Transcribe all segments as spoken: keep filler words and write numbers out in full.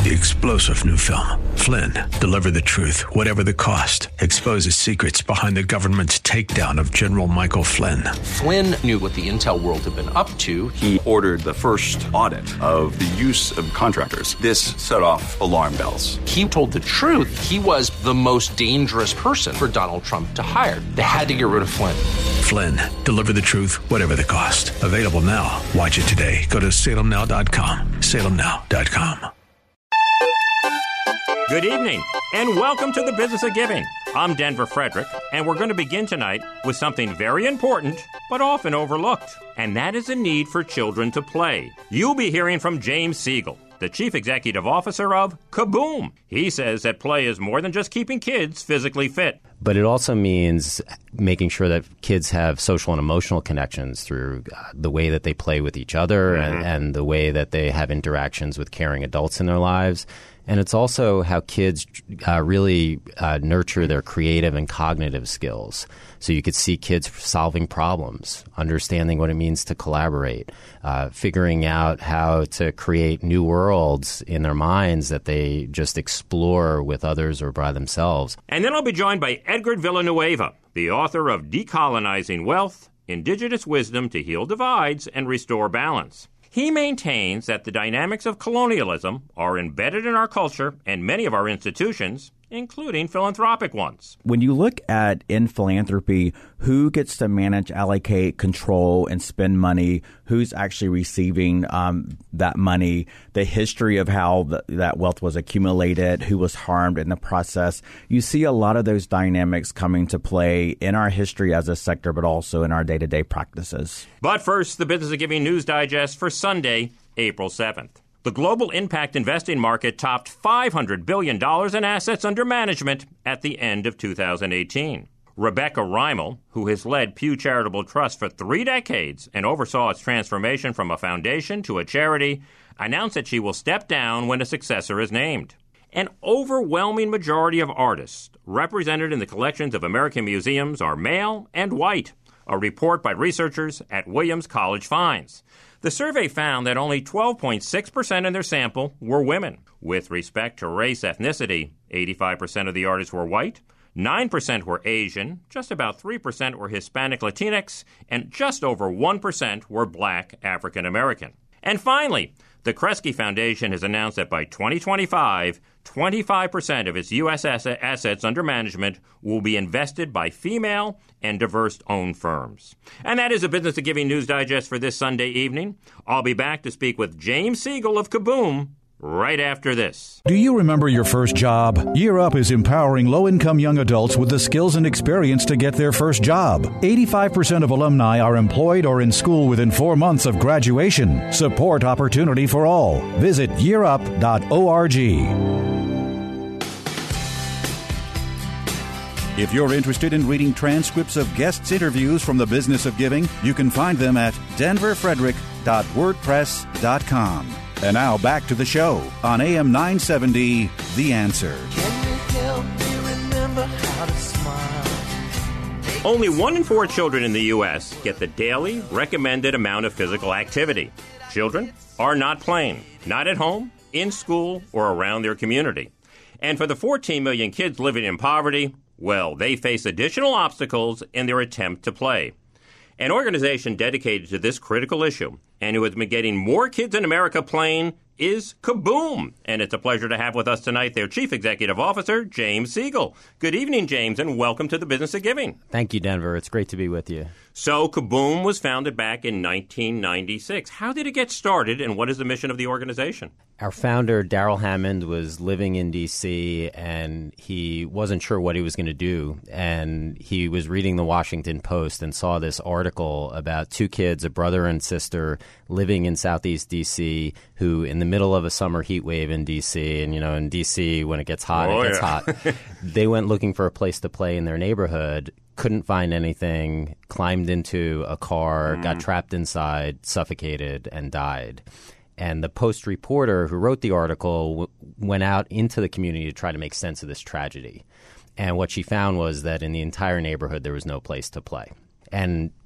The explosive new film, Flynn, deliver the truth, whatever the cost, exposes secrets behind the government's takedown of General Michael Flynn. Flynn knew what the intel world had been up to. He ordered the first audit of the use of contractors. This set off alarm bells. He told the truth. He was the most dangerous person for Donald Trump to hire. They had to get rid of Flynn. Flynn, deliver the truth, whatever the cost. Available now. Watch it today. Go to salem now dot com. salem now dot com. Good evening, and welcome to the Business of Giving. I'm Denver Frederick, and we're going to begin tonight with something very important, but often overlooked, and that is the need for children to play. You'll be hearing from James Siegel, the Chief Executive Officer of Kaboom. He says that play is more than just keeping kids physically fit. But it also means making sure that kids have social and emotional connections through uh, the way that they play with each other mm-hmm. and, and the way that they have interactions with caring adults in their lives. And it's also how kids uh, really uh, nurture their creative and cognitive skills. So you could see kids solving problems, understanding what it means to collaborate, uh, figuring out how to create new worlds in their minds that they just explore with others or by themselves. And then I'll be joined by Edgar Villanueva, the author of Decolonizing Wealth, Indigenous Wisdom to Heal Divides and Restore Balance. He maintains that the dynamics of colonialism are embedded in our culture and many of our institutions, including philanthropic ones. When you look at in philanthropy, who gets to manage, allocate, control, and spend money, who's actually receiving um, that money, the history of how the, that wealth was accumulated, who was harmed in the process, you see a lot of those dynamics coming to play in our history as a sector, but also in our day-to-day practices. But first, the Business of Giving News Digest for Sunday, April seventh. The global impact investing market topped five hundred billion dollars in assets under management at the end of two thousand eighteen. Rebecca Reimel, who has led Pew Charitable Trust for three decades and oversaw its transformation from a foundation to a charity, announced that she will step down when a successor is named. An overwhelming majority of artists represented in the collections of American museums are male and white, a report by researchers at Williams College finds. The survey found that only twelve point six percent in their sample were women. With respect to race ethnicity, eighty-five percent of the artists were white, nine percent were Asian, just about three percent were Hispanic Latinx, and just over one percent were black African American. And finally, the Kresge Foundation has announced that by twenty twenty-five, twenty-five percent of its U S assets under management will be invested by female and diverse-owned firms. And that is a Business of Giving News Digest for this Sunday evening. I'll be back to speak with James Siegel of Kaboom right after this. Do you remember your first job? Year Up is empowering low-income young adults with the skills and experience to get their first job. eighty-five percent of alumni are employed or in school within four months of graduation. Support opportunity for all. Visit year up dot org. If you're interested in reading transcripts of guests' interviews from the Business of Giving, you can find them at denver frederick dot wordpress dot com. And now back to the show on A M nine seventy, The Answer. Can you help me remember how to smile? Only one in four children in the U S get the daily recommended amount of physical activity. Children are not playing, not at home, in school, or around their community. And for the fourteen million kids living in poverty, well, they face additional obstacles in their attempt to play. An organization dedicated to this critical issue and who has been getting more kids in America playing is Kaboom. And it's a pleasure to have with us tonight their Chief Executive Officer, James Siegel. Good evening, James, and welcome to the Business of Giving. Thank you, Denver. It's great to be with you. So Kaboom was founded back in nineteen ninety-six. How did it get started, and what is the mission of the organization? Our founder, Darrell Hammond, was living in D C, and he wasn't sure what he was going to do. And he was reading the Washington Post and saw this article about two kids, a brother and sister, living in Southeast D C, who in the middle of a summer heat wave in D C, and, you know, in D C, when it gets hot, oh, it gets yeah. hot, they went looking for a place to play in their neighborhood, couldn't find anything, climbed into a car, mm. got trapped inside, suffocated, and died. And the Post reporter who wrote the article w- went out into the community to try to make sense of this tragedy. And what she found was that in the entire neighborhood, there was no place to play. And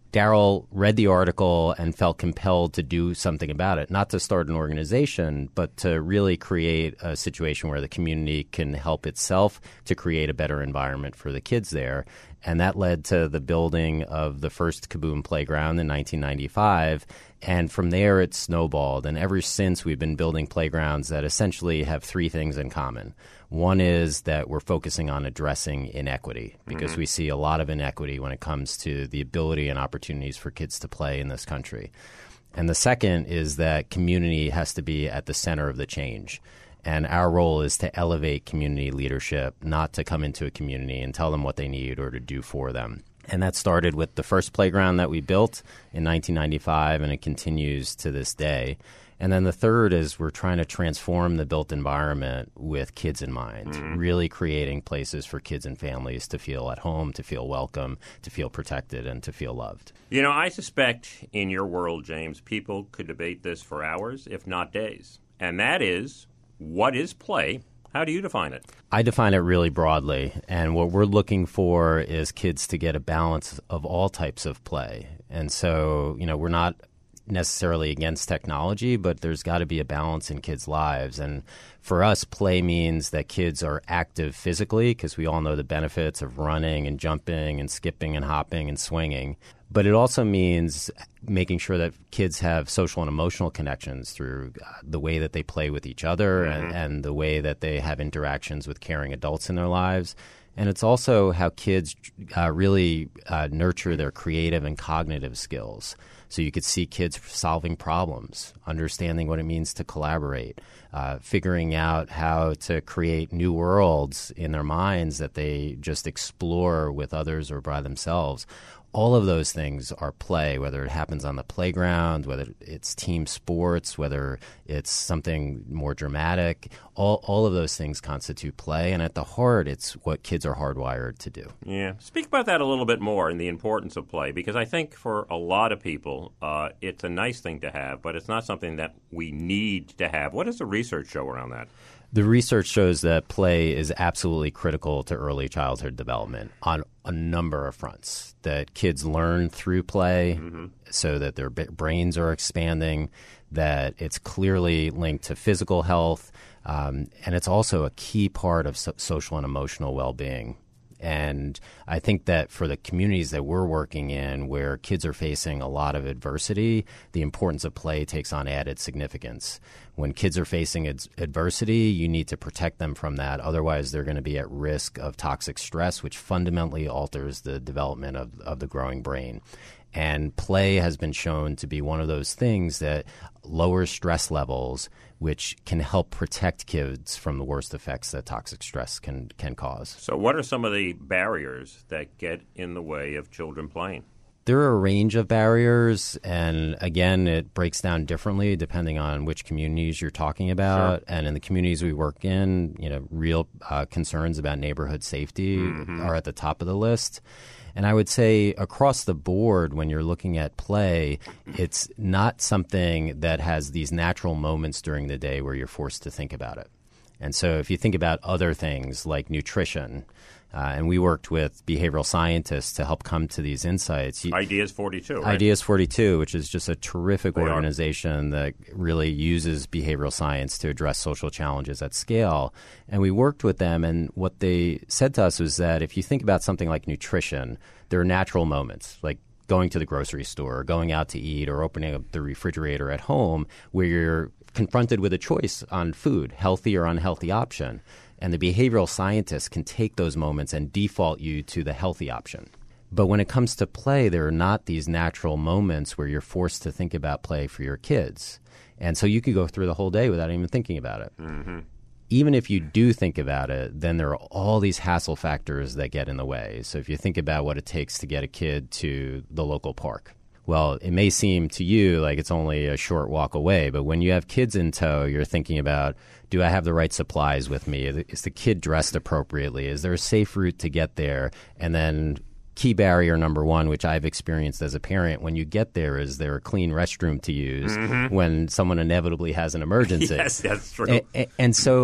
Daryl read the article and felt compelled to do something about it, not to start an organization, but to really create a situation where the community can help itself to create a better environment for the kids there. And that led to the building of the first Kaboom Playground in nineteen ninety-five. And from there, it snowballed. And ever since, we've been building playgrounds that essentially have three things in common. One is that we're focusing on addressing inequity because mm-hmm. we see a lot of inequity when it comes to the ability and opportunities for kids to play in this country. And the second is that community has to be at the center of the change. And our role is to elevate community leadership, not to come into a community and tell them what they need or to do for them. And that started with the first playground that we built in nineteen ninety-five, and it continues to this day. And then the third is we're trying to transform the built environment with kids in mind, mm-hmm. really creating places for kids and families to feel at home, to feel welcome, to feel protected, and to feel loved. You know, I suspect in your world, James, people could debate this for hours, if not days. And that is, what is play? How do you define it? I define it really broadly, and what we're looking for is kids to get a balance of all types of play. And so, you know, we're not necessarily against technology, but there's got to be a balance in kids' lives. And for us, play means that kids are active physically because we all know the benefits of running and jumping and skipping and hopping and swinging. But it also means making sure that kids have social and emotional connections through uh, the way that they play with each other mm-hmm. and, and the way that they have interactions with caring adults in their lives. And it's also how kids uh, really uh, nurture their creative and cognitive skills. So you could see kids solving problems, understanding what it means to collaborate, uh, figuring out how to create new worlds in their minds that they just explore with others or by themselves. All of those things are play, whether it happens on the playground, whether it's team sports, whether it's something more dramatic. All all of those things constitute play, and at the heart, it's what kids are hardwired to do. Yeah. Speak about that a little bit more and the importance of play, because I think for a lot of people, uh, it's a nice thing to have, but it's not something that we need to have. What does the research show around that? The research shows that play is absolutely critical to early childhood development on a number of fronts, that kids learn through play mm-hmm. so that their b- brains are expanding, that it's clearly linked to physical health, um, and it's also a key part of so- social and emotional well-being. And I think that for the communities that we're working in where kids are facing a lot of adversity, the importance of play takes on added significance. When kids are facing ad- adversity, you need to protect them from that. Otherwise, they're going to be at risk of toxic stress, which fundamentally alters the development of, of the growing brain. And play has been shown to be one of those things that lowers stress levels, which can help protect kids from the worst effects that toxic stress can, can cause. So what are some of the barriers that get in the way of children playing? There are a range of barriers, and again, it breaks down differently depending on which communities you're talking about. Sure. And in the communities we work in, you know, real uh, concerns about neighborhood safety mm-hmm. are at the top of the list. And I would say across the board, when you're looking at play, it's not something that has these natural moments during the day where you're forced to think about it. And so if you think about other things like nutrition, uh, and we worked with behavioral scientists to help come to these insights. You, Ideas forty-two, right? Ideas forty-two, which is just a terrific they organization are. that really uses behavioral science to address social challenges at scale. And we worked with them, and what they said to us was that if you think about something like nutrition, there are natural moments, like going to the grocery store, or going out to eat, or opening up the refrigerator at home, where you're confronted with a choice on food, healthy or unhealthy option. And the behavioral scientists can take those moments and default you to the healthy option. But when it comes to play, there are not these natural moments where you're forced to think about play for your kids. And so you could go through the whole day without even thinking about it. Mm-hmm. Even if you do think about it, then there are all these hassle factors that get in the way. So if you think about what it takes to get a kid to the local park, well, it may seem to you like it's only a short walk away, but when you have kids in tow, you're thinking about, do I have the right supplies with me? Is the kid dressed appropriately? Is there a safe route to get there? And then key barrier number one, which I've experienced as a parent, when you get there, is there a clean restroom to use mm-hmm. when someone inevitably has an emergency? Yes, that's true. And, and so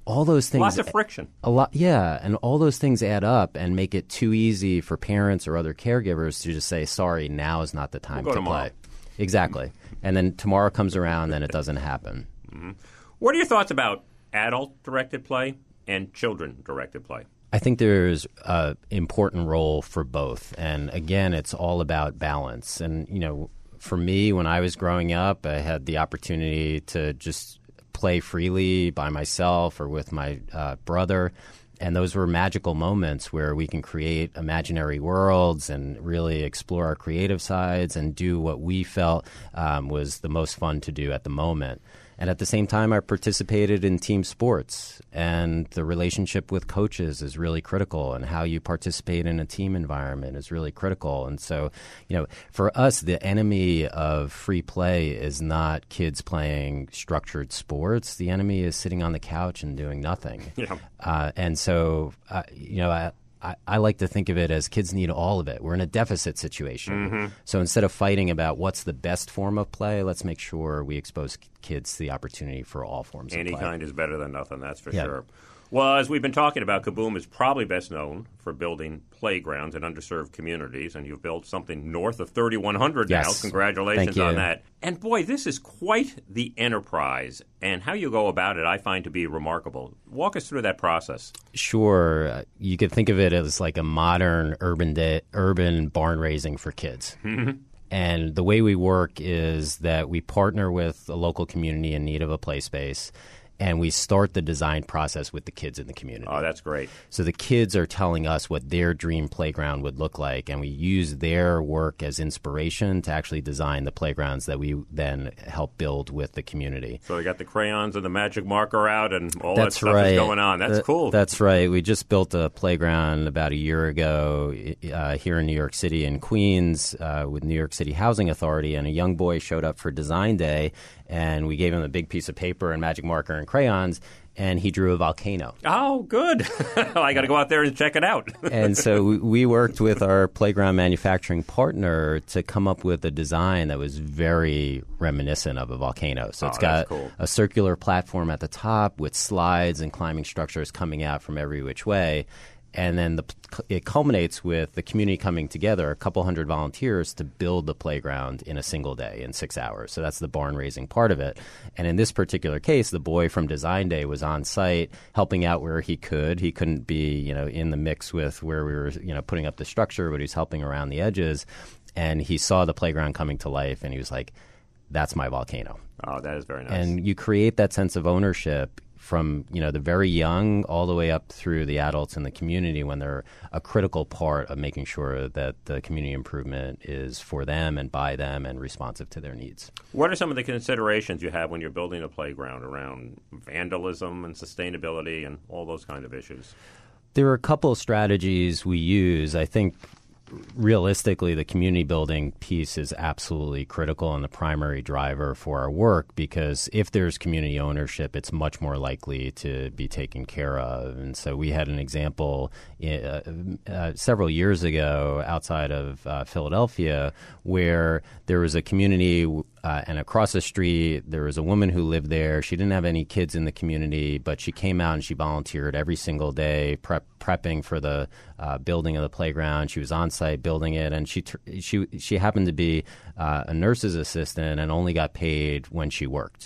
all those things. Lots of friction. A lot, yeah, and all those things add up and make it too easy for parents or other caregivers to just say, "Sorry, now is not the time we'll to tomorrow. play." Exactly, and then tomorrow comes around, then it doesn't happen. Mm-hmm. What are your thoughts about adult-directed play and children-directed play? I think there's an important role for both, and again, it's all about balance. And you know, for me, when I was growing up, I had the opportunity to just play freely by myself or with my uh, brother. And those were magical moments where we can create imaginary worlds and really explore our creative sides and do what we felt um, was the most fun to do at the moment. And at the same time, I participated in team sports, and the relationship with coaches is really critical, and how you participate in a team environment is really critical. And so, you know, for us, the enemy of free play is not kids playing structured sports. The enemy is sitting on the couch and doing nothing. Yeah. Uh, and so, uh, you know, I, I, I like to think of it as kids need all of it. We're in a deficit situation. Mm-hmm. So instead of fighting about what's the best form of play, let's make sure we expose kids to the opportunity for all forms Any of play. kind is better than nothing, that's for Yeah. sure. Well, as we've been talking about, Kaboom is probably best known for building playgrounds in underserved communities, and you've built something north of thirty-one hundred Yes. now. Congratulations Thank you. on that. And boy, this is quite the enterprise, and how you go about it I find to be remarkable. Walk us through that process. Sure. Uh, You could think of it as like a modern urban de- urban barn raising for kids. And the way we work is that we partner with a local community in need of a play space, and we start the design process with the kids in the community. Oh, that's great. So the kids are telling us what their dream playground would look like, and we use their work as inspiration to actually design the playgrounds that we then help build with the community. So you got the crayons and the magic marker out, and all That's that stuff right. is going on. That's Th- cool. That's right. We just built a playground about a year ago uh, here in New York City in Queens uh, with New York City Housing Authority, and a young boy showed up for design day, and we gave him a big piece of paper and magic marker and crayons, and he drew a volcano. Oh, good. I got to go out there and check it out. And so we- we worked with our playground manufacturing partner to come up with a design that was very reminiscent of a volcano. So Oh, it's that's got cool. a circular platform at the top with slides and climbing structures coming out from every which way. And then the, it culminates with the community coming together, a couple hundred volunteers, to build the playground in a single day, in six hours. So that's the barn raising part of it. And in this particular case, the boy from Design Day was on site helping out where he could. He couldn't be, you know, in the mix with where we were, you know, putting up the structure, but he was helping around the edges. And he saw the playground coming to life, and he was like, "That's my volcano." Oh, that is very nice. And you create that sense of ownership from, you know, the very young all the way up through the adults in the community, when they're a critical part of making sure that the community improvement is for them and by them and responsive to their needs. What are some of the considerations you have when you're building a playground around vandalism and sustainability and all those kind of issues? There are a couple of strategies we use. I think realistically, the community building piece is absolutely critical and the primary driver for our work, because if there's community ownership, it's much more likely to be taken care of. And so we had an example uh, uh, several years ago outside of uh, Philadelphia where there was a community Uh, and across the street, there was a woman who lived there. She didn't have any kids in the community, but she came out and she volunteered every single day, prep, prepping for the uh, building of the playground. She was on site building it, and she tr- she she happened to be uh, a nurse's assistant and only got paid when she worked.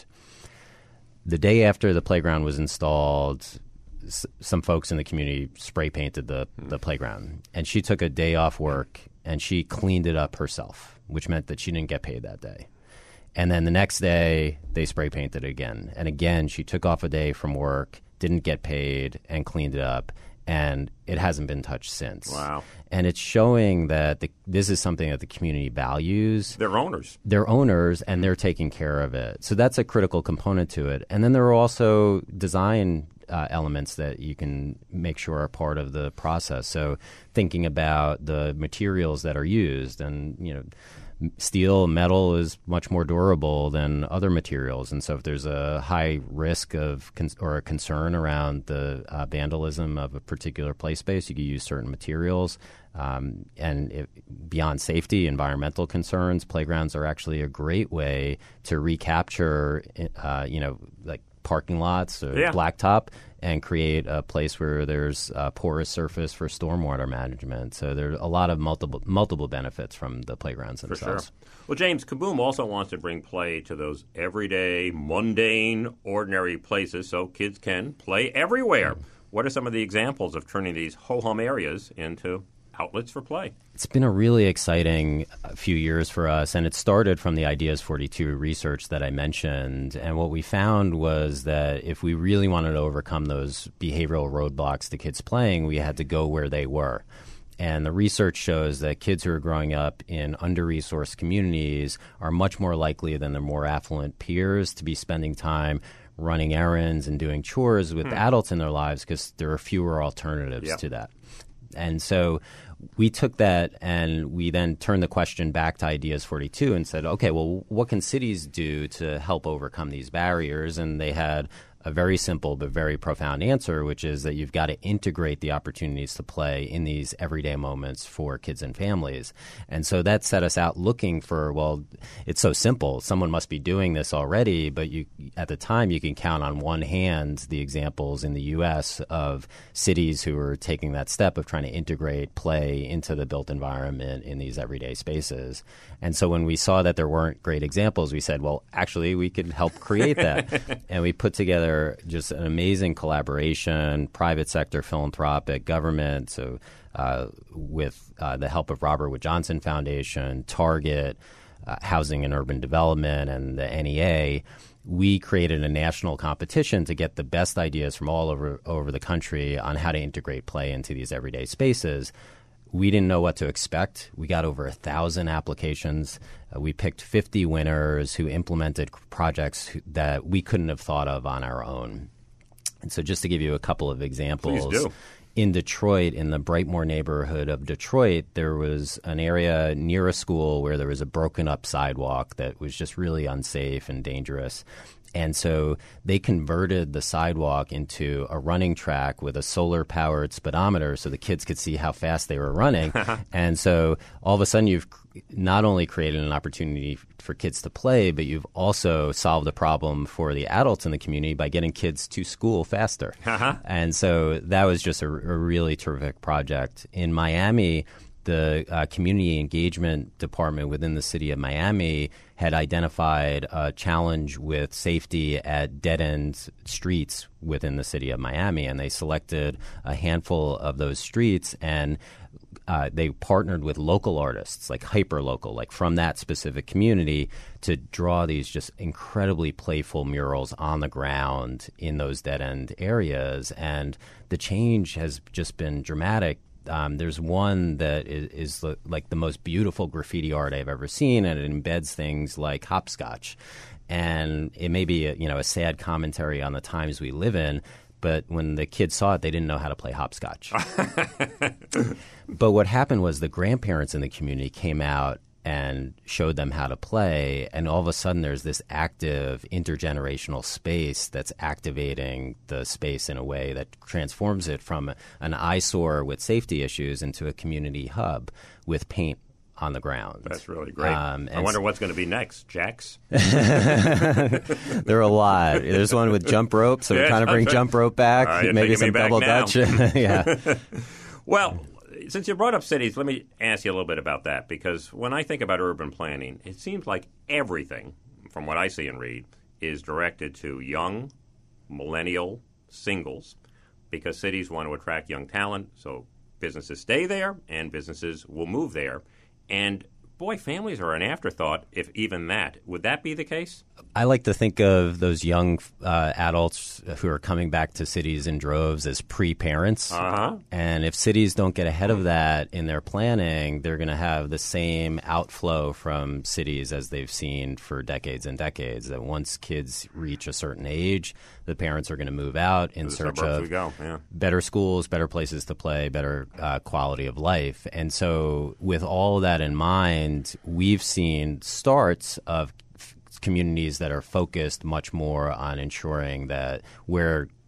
The day after the playground was installed, s- some folks in the community spray painted the, the playground, and she took a day off work and she cleaned it up herself, which meant that she didn't get paid that day. And then the next day, they spray painted it again. And again, she took off a day from work, didn't get paid, and cleaned it up. And it hasn't been touched since. Wow. And it's showing that the, this is something that the community values. They're owners. They're owners, and they're taking care of it. So that's a critical component to it. And then there are also design uh, elements that you can make sure are part of the process. So thinking about the materials that are used, and, you know, steel, metal is much more durable than other materials. And so if there's a high risk of con- or a concern around the uh, vandalism of a particular play space, you can use certain materials. Um, and if, beyond safety, environmental concerns, playgrounds are actually a great way to recapture, uh, you know, like parking lots or Yeah. blacktop and create a place where there's a porous surface for stormwater management. So there's a lot of multiple multiple benefits from the playgrounds For themselves. sure. Well, James, Kaboom also wants to bring play to those everyday, mundane, ordinary places so kids can play everywhere. Mm. What are some of the examples of turning these ho-hum areas into outlets for play? It's been a really exciting few years for us, and it started from the Ideas forty-two research that I mentioned. And what we found was that if we really wanted to overcome those behavioral roadblocks to kids playing, we had to go where they were. And the research shows that kids who are growing up in under-resourced communities are much more likely than their more affluent peers to be spending time running errands and doing chores with hmm. adults in their lives because there are fewer alternatives yep. to that. And so we took that and we then turned the question back to Ideas forty-two and said, okay, well, what can cities do to help overcome these barriers? And they had a very simple but very profound answer, which is that you've got to integrate the opportunities to play in these everyday moments for kids and families. And so that set us out looking for, well, it's so simple. Someone must be doing this already, but you, at the time you can count on one hand the examples in the U S of cities who are taking that step of trying to integrate play into the built environment in these everyday spaces. And so when we saw that there weren't great examples, we said, well, actually, we could help create that. And we put together just an amazing collaboration, private sector, philanthropic, government, so uh, with uh, the help of Robert Wood Johnson Foundation, Target, uh, Housing and Urban Development, and the N E A. We created a national competition to get the best ideas from all over, over the country on how to integrate play into these everyday spaces. We didn't know what to expect. We got over a thousand applications. Uh, we picked fifty winners who implemented projects that we couldn't have thought of on our own. And so just to give you a couple of examples, Please do. In Detroit, in the Brightmoor neighborhood of Detroit, there was an area near a school where there was a broken up sidewalk that was just really unsafe and dangerous. And so they converted the sidewalk into a running track with a solar-powered speedometer so the kids could see how fast they were running. And so all of a sudden you've not only created an opportunity for kids to play, but you've also solved a problem for the adults in the community by getting kids to school faster. Uh-huh. And so that was just a, a really terrific project. In Miami, the uh, community engagement department within the city of Miami had identified a challenge with safety at dead-end streets within the city of Miami, and they selected a handful of those streets, and uh, they partnered with local artists, like hyper-local, like from that specific community, to draw these just incredibly playful murals on the ground in those dead-end areas. And the change has just been dramatic. Um, there's one that is, is the, like the most beautiful graffiti art I've ever seen, and it embeds things like hopscotch. And it may be a, you know, a sad commentary on the times we live in, but when the kids saw it, they didn't know how to play hopscotch. But what happened was the grandparents in the community came out and showed them how to play, and all of a sudden there's this active intergenerational space that's activating the space in a way that transforms it from an eyesore with safety issues into a community hub with paint on the ground. That's really great. Um, I wonder what's going to be next, Jax? There are a lot. There's one with jump rope, so Yeah, we're trying to bring right. jump rope back, All right, maybe taking me some back double now. dutch. Yeah. Well, since you brought up cities, let me ask you a little bit about that, because when I think about urban planning, it seems like everything, from what I see and read, is directed to young, millennial singles, because cities want to attract young talent, so businesses stay there and businesses will move there. And boy, families are an afterthought, if even that. Would that be the case? I like to think of those young uh, adults who are coming back to cities in droves as pre-parents. Uh-huh. And if cities don't get ahead of that in their planning, they're going to have the same outflow from cities as they've seen for decades and decades, that once kids reach a certain age, the parents are going to move out in To the search suburbs of we go. Yeah. better schools, better places to play, better uh, quality of life. And so with all that in mind, we've seen starts of f- communities that are focused much more on ensuring that where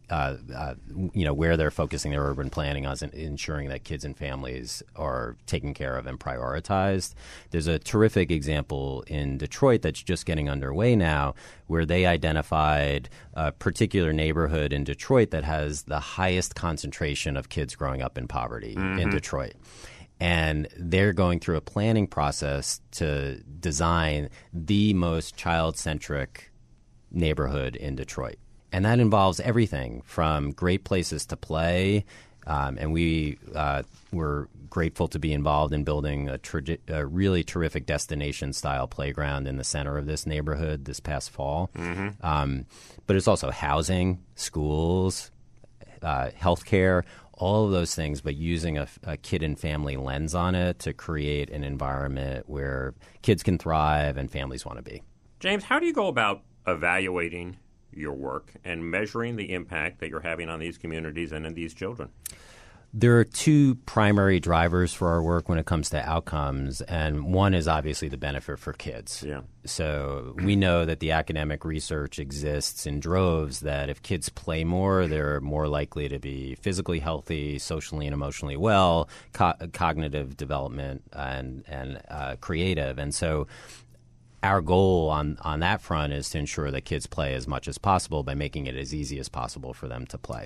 uh, uh, you know, where they're focusing their urban planning on is ensuring that kids and families are taken care of and prioritized. There's a terrific example in Detroit that's just getting underway now, where they identified a particular neighborhood in Detroit that has the highest concentration of kids growing up in poverty mm-hmm. in Detroit. And they're going through a planning process to design the most child-centric neighborhood in Detroit. And that involves everything from great places to play. Um, and we uh, were grateful to be involved in building a, tra- a really terrific destination-style playground in the center of this neighborhood this past fall. Mm-hmm. Um, but it's also housing, schools, uh, healthcare, all of those things, but using a, a kid and family lens on it to create an environment where kids can thrive and families want to be. James, how do you go about evaluating your work and measuring the impact that you're having on these communities and in these children? There are two primary drivers for our work when it comes to outcomes, and one is obviously the benefit for kids. Yeah. So we know that the academic research exists in droves that if kids play more, they're more likely to be physically healthy, socially and emotionally well, co- cognitive development, and, and uh, creative. And so our goal on, on that front is to ensure that kids play as much as possible by making it as easy as possible for them to play.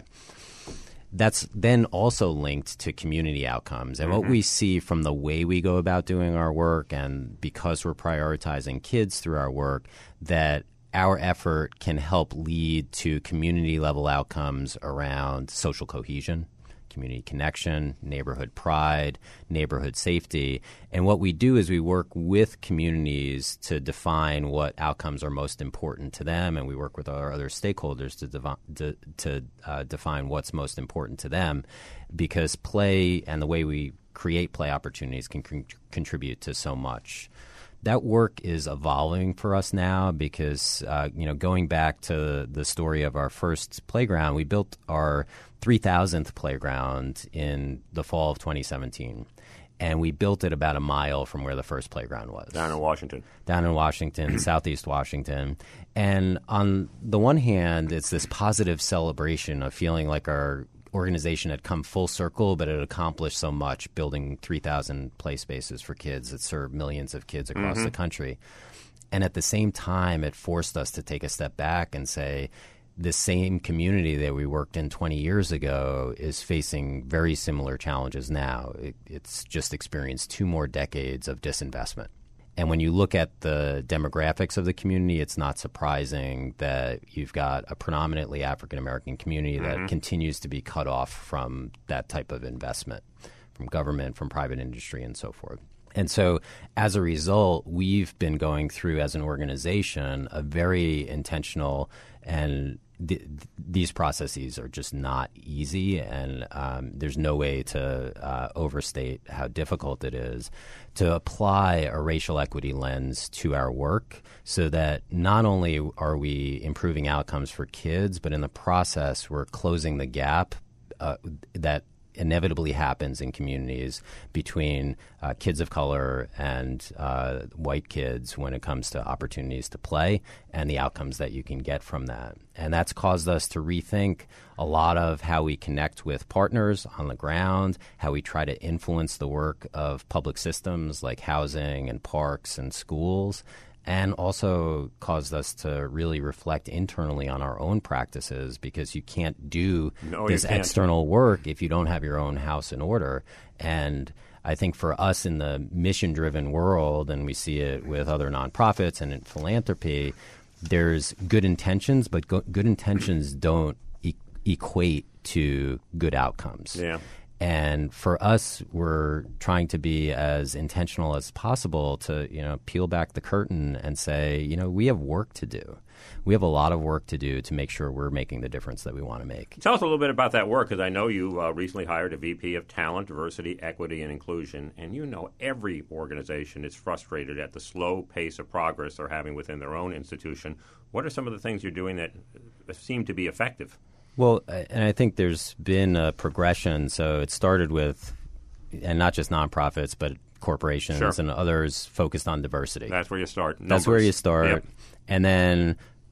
That's then also linked to community outcomes. And mm-hmm. what we see from the way we go about doing our work, and because we're prioritizing kids through our work, that our effort can help lead to community-level outcomes around social cohesion, community connection, neighborhood pride, neighborhood safety. And what we do is we work with communities to define what outcomes are most important to them, and we work with our other stakeholders to, devi- to, to uh, define what's most important to them, because play and the way we create play opportunities can con- contribute to so much. That work is evolving for us now because, uh, you know, going back to the story of our first playground, we built our three thousandth playground in the fall of twenty seventeen. And we built it about a mile from where the first playground was. Down in Washington. Down in Washington, southeast Washington. And on the one hand, it's this positive celebration of feeling like our organization had come full circle, but it had accomplished so much, building three thousand play spaces for kids that serve millions of kids across mm-hmm. the country. And at the same time, it forced us to take a step back and say, this same community that we worked in twenty years ago is facing very similar challenges now. It, it's just experienced two more decades of disinvestment. And when you look at the demographics of the community, it's not surprising that you've got a predominantly African-American community that mm-hmm. continues to be cut off from that type of investment, from government, from private industry, and so forth. And so as a result, we've been going through as an organization a very intentional, and th- these processes are just not easy, and um, there's no way to uh, overstate how difficult it is to apply a racial equity lens to our work so that not only are we improving outcomes for kids, but in the process we're closing the gap uh, that inevitably happens in communities between uh, kids of color and uh, white kids when it comes to opportunities to play and the outcomes that you can get from that. And that's caused us to rethink a lot of how we connect with partners on the ground, how we try to influence the work of public systems like housing and parks and schools, and also caused us to really reflect internally on our own practices, because you can't do no, this can't. external work if you don't have your own house in order. And I think for us in the mission-driven world, and we see it with other nonprofits and in philanthropy, there's good intentions, but go- good intentions don't e- equate to good outcomes. Yeah. And for us, we're trying to be as intentional as possible to, you know, peel back the curtain and say, you know, we have work to do. We have a lot of work to do to make sure we're making the difference that we want to make. Tell us a little bit about that work, because I know you uh, recently hired a V P of Talent, Diversity, Equity, and Inclusion, and you know every organization is frustrated at the slow pace of progress they're having within their own institution. What are some of the things you're doing that seem to be effective? Well, and I think there's been a progression. So it started with, and not just nonprofits, but corporations sure. and others focused on diversity. That's where you start. Numbers. That's where you start. Yep. And then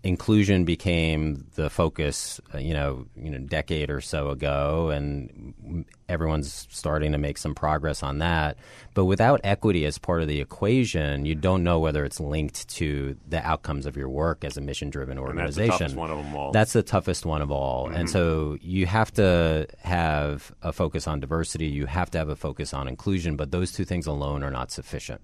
inclusion became the focus, uh, you know, you know, decade or so ago, and everyone's starting to make some progress on that. But without equity as part of the equation, you don't know whether it's linked to the outcomes of your work as a mission-driven organization. And that's the toughest one of them all. That's the toughest one of all. Mm-hmm. And so you have to have a focus on diversity. You have to have a focus on inclusion. But those two things alone are not sufficient.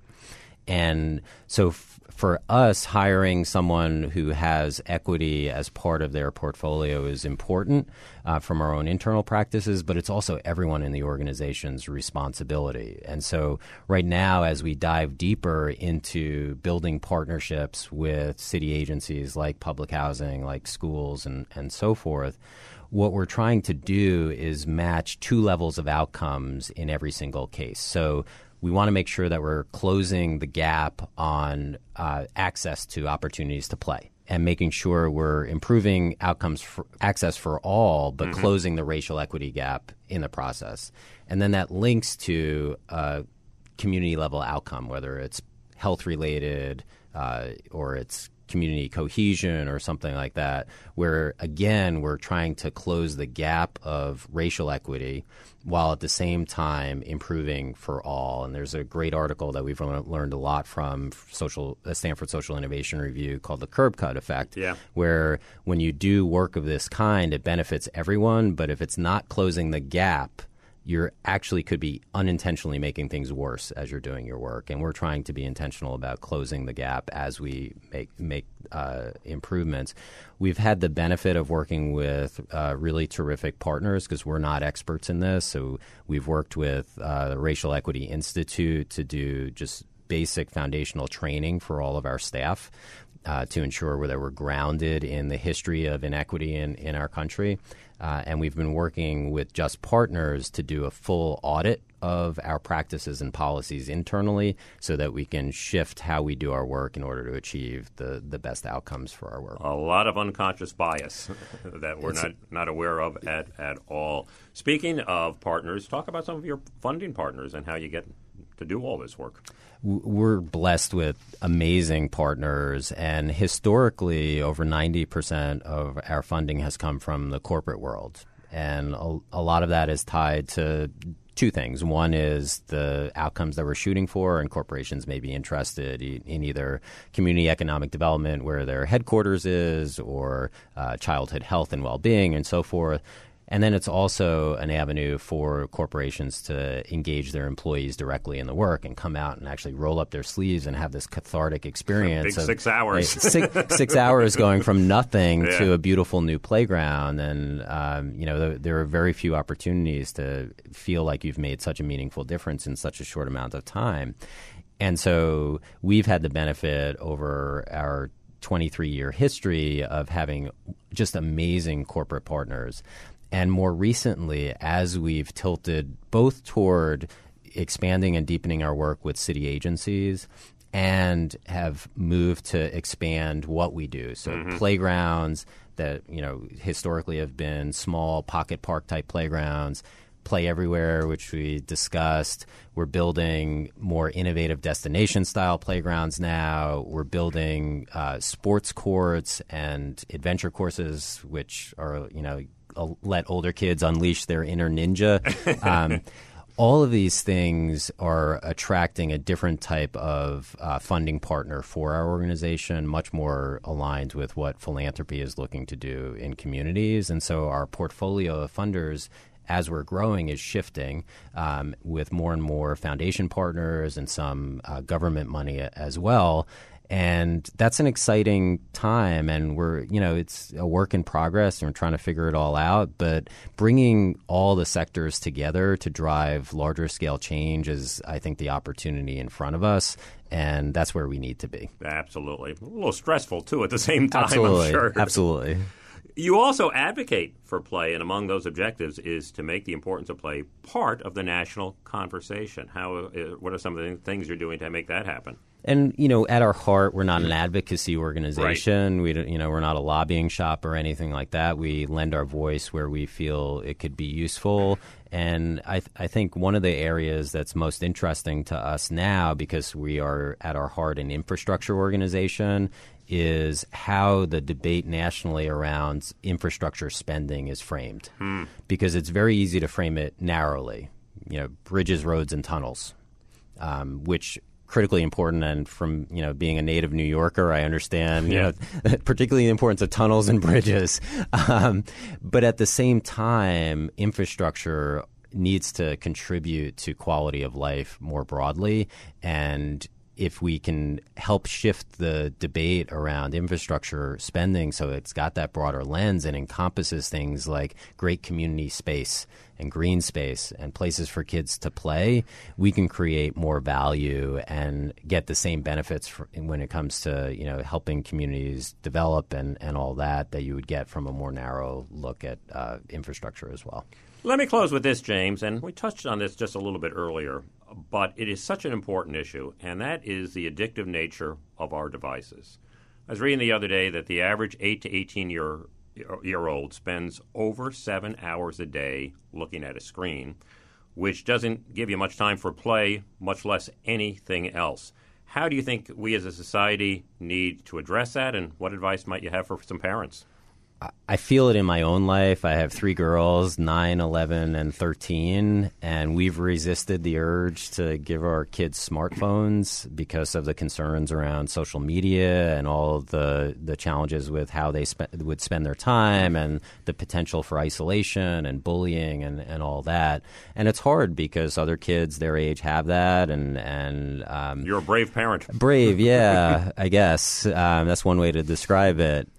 And so f- for us, hiring someone who has equity as part of their portfolio is important uh, from our own internal practices, but it's also everyone in the organization's responsibility. And so right now, as we dive deeper into building partnerships with city agencies like public housing, like schools, and, and so forth, what we're trying to do is match two levels of outcomes in every single case. So we want to make sure that we're closing the gap on uh, access to opportunities to play and making sure we're improving outcomes for access for all, but mm-hmm. closing the racial equity gap in the process. And then that links to a community level outcome, whether it's health related uh, or it's community cohesion or something like that, where, again, we're trying to close the gap of racial equity while at the same time improving for all. And there's a great article that we've learned a lot from social, the Stanford Social Innovation Review called the Curb Cut Effect, yeah. where when you do work of this kind, it benefits everyone, but if it's not closing the gap, you actually could be unintentionally making things worse as you're doing your work. And we're trying to be intentional about closing the gap as we make make uh, improvements. We've had the benefit of working with uh, really terrific partners because we're not experts in this. So we've worked with uh, the Racial Equity Institute to do just basic foundational training for all of our staff uh, to ensure that we're grounded in the history of inequity in, in our country. Uh, and we've been working with Just Partners to do a full audit of our practices and policies internally so that we can shift how we do our work in order to achieve the, the best outcomes for our work. A lot of unconscious bias that we're not, not aware of at, at all. Speaking of partners, talk about some of your funding partners and how you get to do all this work. We're blessed with amazing partners, and historically, over ninety percent of our funding has come from the corporate world. And a, a lot of that is tied to two things. One is the outcomes that we're shooting for, and corporations may be interested in either community economic development, where their headquarters is, or uh, childhood health and well-being, and so forth. And then it's also an avenue for corporations to engage their employees directly in the work and come out and actually roll up their sleeves and have this cathartic experience. Big of, six hours. six, six hours going from nothing yeah. to a beautiful new playground. And, um, you know, there, there are very few opportunities to feel like you've made such a meaningful difference in such a short amount of time. And so we've had the benefit over our twenty-three year history of having just amazing corporate partners. And more recently, as we've tilted both toward expanding and deepening our work with city agencies and have moved to expand what we do. So mm-hmm. playgrounds that, you know, historically have been small pocket park type playgrounds, Play Everywhere, which we discussed. We're building more innovative destination style playgrounds now. We're building uh, sports courts and adventure courses, which are, you know, let older kids unleash their inner ninja. Um, all of these things are attracting a different type of uh, funding partner for our organization, much more aligned with what philanthropy is looking to do in communities. And so our portfolio of funders, as we're growing, is shifting um, with more and more foundation partners and some uh, government money as well. And that's an exciting time, and we're, you know, it's a work in progress, and we're trying to figure it all out. But bringing all the sectors together to drive larger scale change is, I think, the opportunity in front of us, and that's where we need to be. Absolutely. A little stressful, too, at the same time, Absolutely. I'm sure. Absolutely. You also advocate for play, and among those objectives is to make the importance of play part of the national conversation. How? Uh, what are some of the things you're doing to make that happen? And, you know, at our heart, we're not an advocacy organization. Right. We, you know, we're not a lobbying shop or anything like that. We lend our voice where we feel it could be useful. And I, th- I think one of the areas that's most interesting to us now, because we are at our heart an infrastructure organization, is how the debate nationally around infrastructure spending is framed. Hmm. Because it's very easy to frame it narrowly. You know, bridges, roads, and tunnels, um, which critically important. And from, you know, being a native New Yorker, I understand, you yeah. know, particularly the importance of tunnels and bridges. Um, but at the same time, infrastructure needs to contribute to quality of life more broadly. And if we can help shift the debate around infrastructure spending so it's got that broader lens and encompasses things like great community space and green space and places for kids to play, we can create more value and get the same benefits for, when it comes to, you know, helping communities develop and, and all that that you would get from a more narrow look at uh, infrastructure as well. Let me close with this, James, and we touched on this just a little bit earlier, but it is such an important issue, and that is the addictive nature of our devices. I was reading the other day that the average eight to eighteen year year old spends over seven hours a day looking at a screen, which doesn't give you much time for play, much less anything else. How do you think we as a society need to address that, and what advice might you have for some parents? I feel it in my own life. I have three girls, nine, eleven, and thirteen, and we've resisted the urge to give our kids smartphones because of the concerns around social media and all the the challenges with how they spe- would spend their time and the potential for isolation and bullying and, and all that. And it's hard because other kids their age have that. And, and um, You're a brave parent. Brave, yeah, I guess. Um, that's one way to describe it.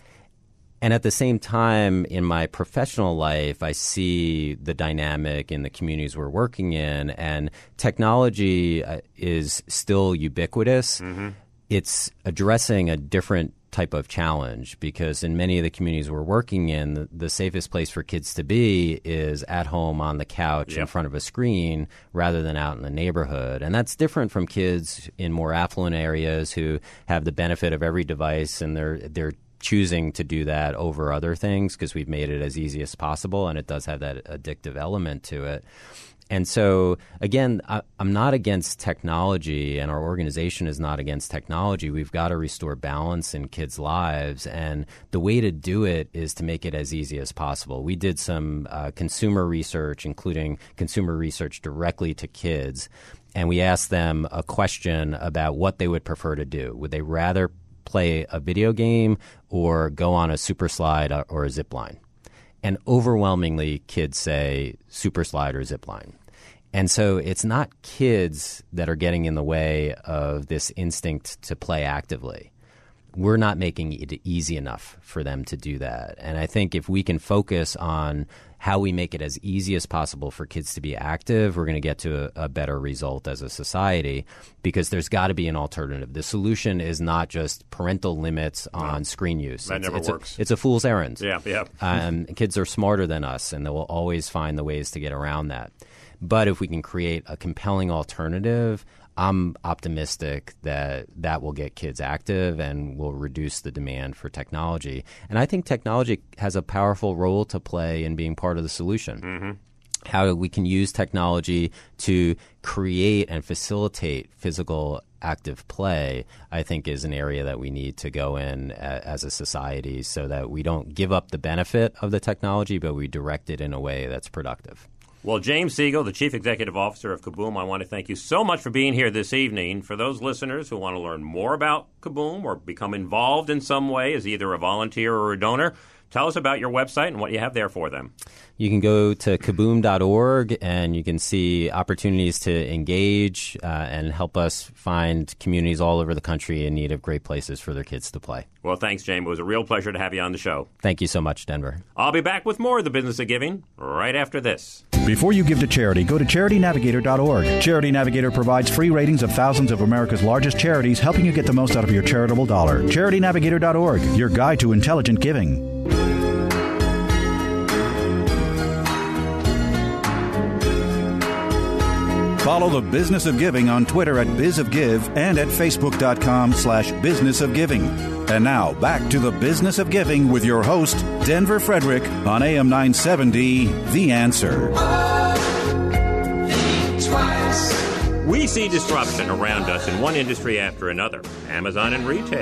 And at the same time, in my professional life, I see the dynamic in the communities we're working in, and technology uh, is still ubiquitous. Mm-hmm. It's addressing a different type of challenge because in many of the communities we're working in, the, the safest place for kids to be is at home on the couch yep. in front of a screen rather than out in the neighborhood. And that's different from kids in more affluent areas who have the benefit of every device and they're they're choosing to do that over other things because we've made it as easy as possible, and it does have that addictive element to it. And so, again, I, I'm not against technology, and our organization is not against technology. We've got to restore balance in kids' lives, and the way to do it is to make it as easy as possible. We did some uh, consumer research, including consumer research directly to kids, and we asked them a question about what they would prefer to do. Would they rather play a video game or go on a super slide or a zip line? And overwhelmingly, kids say super slide or zip line. And so it's not kids that are getting in the way of this instinct to play actively. We're not making it easy enough for them to do that. And I think if we can focus on how we make it as easy as possible for kids to be active, we're going to get to a, a better result as a society because there's got to be an alternative. The solution is not just parental limits on no, screen use. That it's, never it's works. A, it's a fool's errand. Yeah, yeah. um, kids are smarter than us, and they will always find the ways to get around that. But if we can create a compelling alternative, I'm optimistic that that will get kids active and will reduce the demand for technology. And I think technology has a powerful role to play in being part of the solution. Mm-hmm. How we can use technology to create and facilitate physical active play, I think, is an area that we need to go in a, as a society so that we don't give up the benefit of the technology, but we direct it in a way that's productive. Well, James Siegel, the Chief Executive Officer of Kaboom, I want to thank you so much for being here this evening. For those listeners who want to learn more about Kaboom or become involved in some way as either a volunteer or a donor, tell us about your website and what you have there for them. You can go to kaboom dot org and you can see opportunities to engage uh, and help us find communities all over the country in need of great places for their kids to play. Well, thanks, James. It was a real pleasure to have you on the show. Thank you so much, Denver. I'll be back with more of the Business of Giving right after this. Before you give to charity, go to charity navigator dot org. Charity Navigator provides free ratings of thousands of America's largest charities, helping you get the most out of your charitable dollar. charity navigator dot org, your guide to intelligent giving. Follow the Business of Giving on Twitter at BizOfGive and at Facebook.com slash Business of Giving. And now, back to the Business of Giving with your host, Denver Frederick, on A M nine seventy, The Answer. We see disruption around us in one industry after another. Amazon and retail,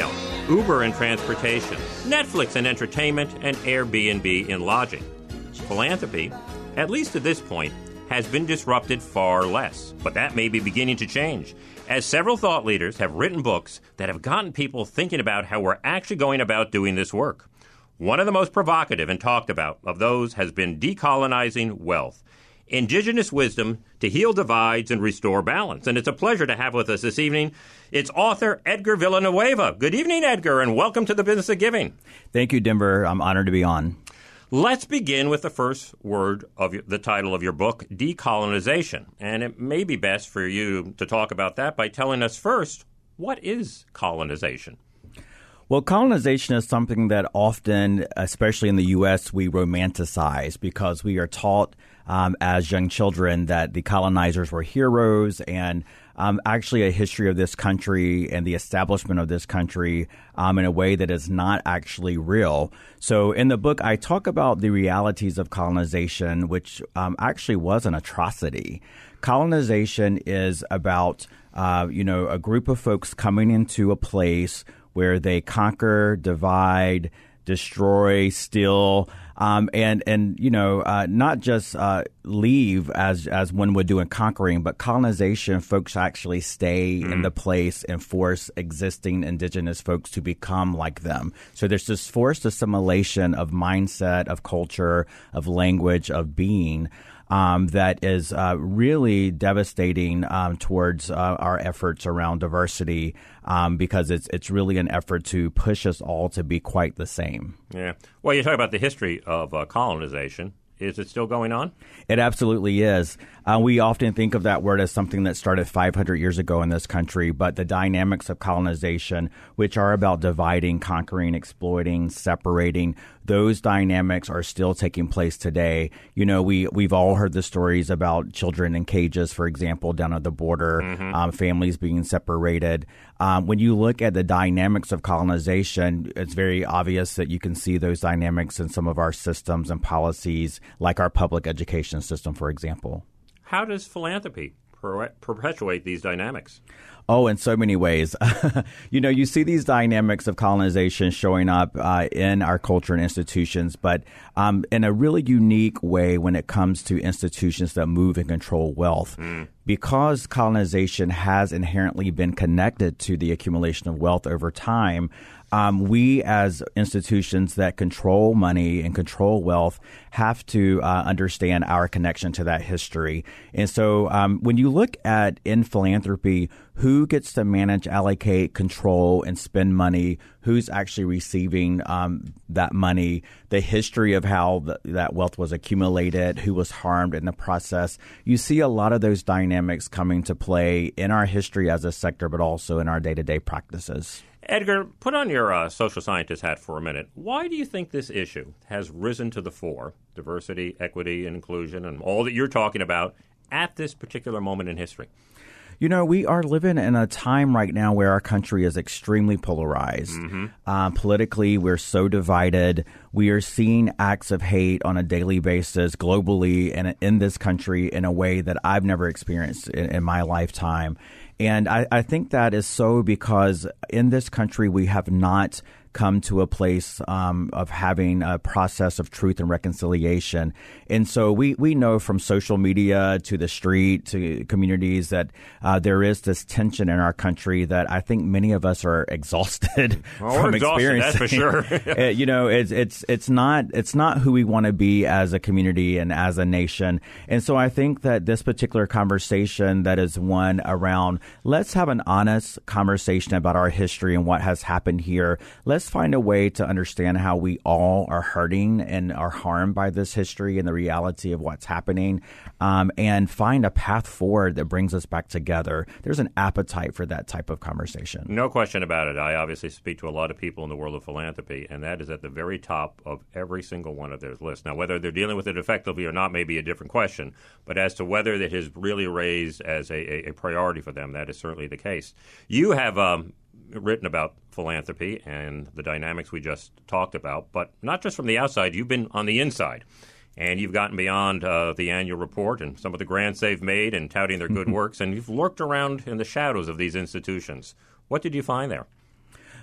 Uber in transportation, Netflix in entertainment, and Airbnb in lodging. Philanthropy, at least to this point, has been disrupted far less. But that may be beginning to change, as several thought leaders have written books that have gotten people thinking about how we're actually going about doing this work. One of the most provocative and talked about of those has been Decolonizing Wealth, Indigenous Wisdom to Heal Divides and Restore Balance. And it's a pleasure to have with us this evening its author, Edgar Villanueva. Good evening, Edgar, and welcome to the Business of Giving. Thank you, Denver. I'm honored to be on. Let's begin with the first word of the title of your book, Decolonization. And it may be best for you to talk about that by telling us first, what is colonization? Well, colonization is something that often, especially in the U S, we romanticize because we are taught um, as young children that the colonizers were heroes, and um, actually a history of this country and the establishment of this country um, in a way that is not actually real. So in the book, I talk about the realities of colonization, which um, actually was an atrocity. Colonization is about, uh, you know, a group of folks coming into a place where they conquer, divide, destroy, steal, um, and and you know, uh, not just uh, leave as as one would do in conquering, but colonization. Folks actually stay mm. in the place and force existing indigenous folks to become like them. So there's this forced assimilation of mindset, of culture, of language, of being. Um, that is uh, really devastating um, towards uh, our efforts around diversity um, because it's it's really an effort to push us all to be quite the same. Yeah. Well, you talk about the history of uh, colonization. Is it still going on? It absolutely is. Uh, we often think of that word as something that started five hundred years ago in this country, but the dynamics of colonization, which are about dividing, conquering, exploiting, separating, those dynamics are still taking place today. You know, we, we've all heard the stories about children in cages, for example, down at the border, mm-hmm. um, families being separated. Um, when you look at the dynamics of colonization, it's very obvious that you can see those dynamics in some of our systems and policies, like our public education system, for example. How does philanthropy per- perpetuate these dynamics? Oh, in so many ways. You know, you see these dynamics of colonization showing up uh, in our culture and institutions, but um, in a really unique way when it comes to institutions that move and control wealth. Mm. Because colonization has inherently been connected to the accumulation of wealth over time, um, we as institutions that control money and control wealth have to uh, understand our connection to that history. And so um, when you look at in philanthropy, who gets to manage, allocate, control, and spend money, who's actually receiving um, that money, the history of how the, that wealth was accumulated, who was harmed in the process, you see a lot of those dynamics coming to play in our history as a sector, but also in our day-to-day practices. Edgar, put on your uh, social scientist hat for a minute. Why do you think this issue has risen to the fore, diversity, equity, and inclusion, and all that you're talking about, at this particular moment in history? You know, we are living in a time right now where our country is extremely polarized. Mm-hmm. Uh, politically, we're so divided. We are seeing acts of hate on a daily basis globally and in this country in a way that I've never experienced in, in my lifetime. And I, I think that is so because in this country, we have not come to a place um, of having a process of truth and reconciliation. And so we, we know from social media to the street to communities that uh, there is this tension in our country that I think many of us are exhausted well, from we're exhausted, experiencing. That's for sure. You know, it's it's it's not it's not who we want to be as a community and as a nation. And so I think that this particular conversation that is one around let's have an honest conversation about our history and what has happened here. Let's find a way to understand how we all are hurting and are harmed by this history and the reality of what's happening, um, and find a path forward that brings us back together. There's an appetite for that type of conversation. No question about it. I obviously speak to a lot of people in the world of philanthropy, and that is at the very top of every single one of their lists. Now, whether they're dealing with it effectively or not may be a different question, but as to whether it has really raised as a, a priority for them, that is certainly the case. You have um, written about philanthropy and the dynamics we just talked about, but not just from the outside. You've been on the inside, and you've gotten beyond uh, the annual report and some of the grants they've made and touting their good works, and you've lurked around in the shadows of these institutions. What did you find there?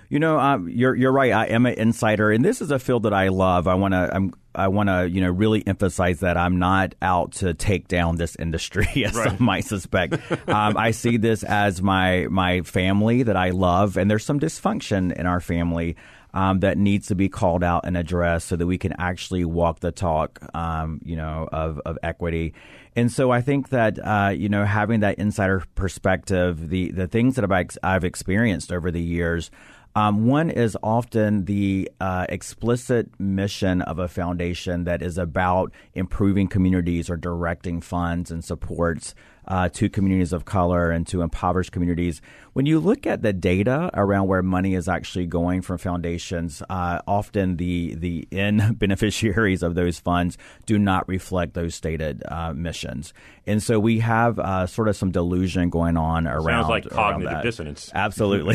You know, um, you're you're right. I am an insider, and this is a field that I love. I want to I'm I want to you know really emphasize that I'm not out to take down this industry, as right. some might suspect. um, I see this as my my family that I love, and there's some dysfunction in our family um, that needs to be called out and addressed so that we can actually walk the talk, um, you know, of of equity. And so I think that, uh, you know, having that insider perspective, the, the things that I've, I've experienced over the years, um, one is often the uh, explicit mission of a foundation that is about improving communities or directing funds and supports uh, to communities of color and to impoverished communities. When you look at the data around where money is actually going from foundations, uh, often the the end beneficiaries of those funds do not reflect those stated uh, missions. And so we have uh, sort of some delusion going on around. Sounds like cognitive that. dissonance. Absolutely.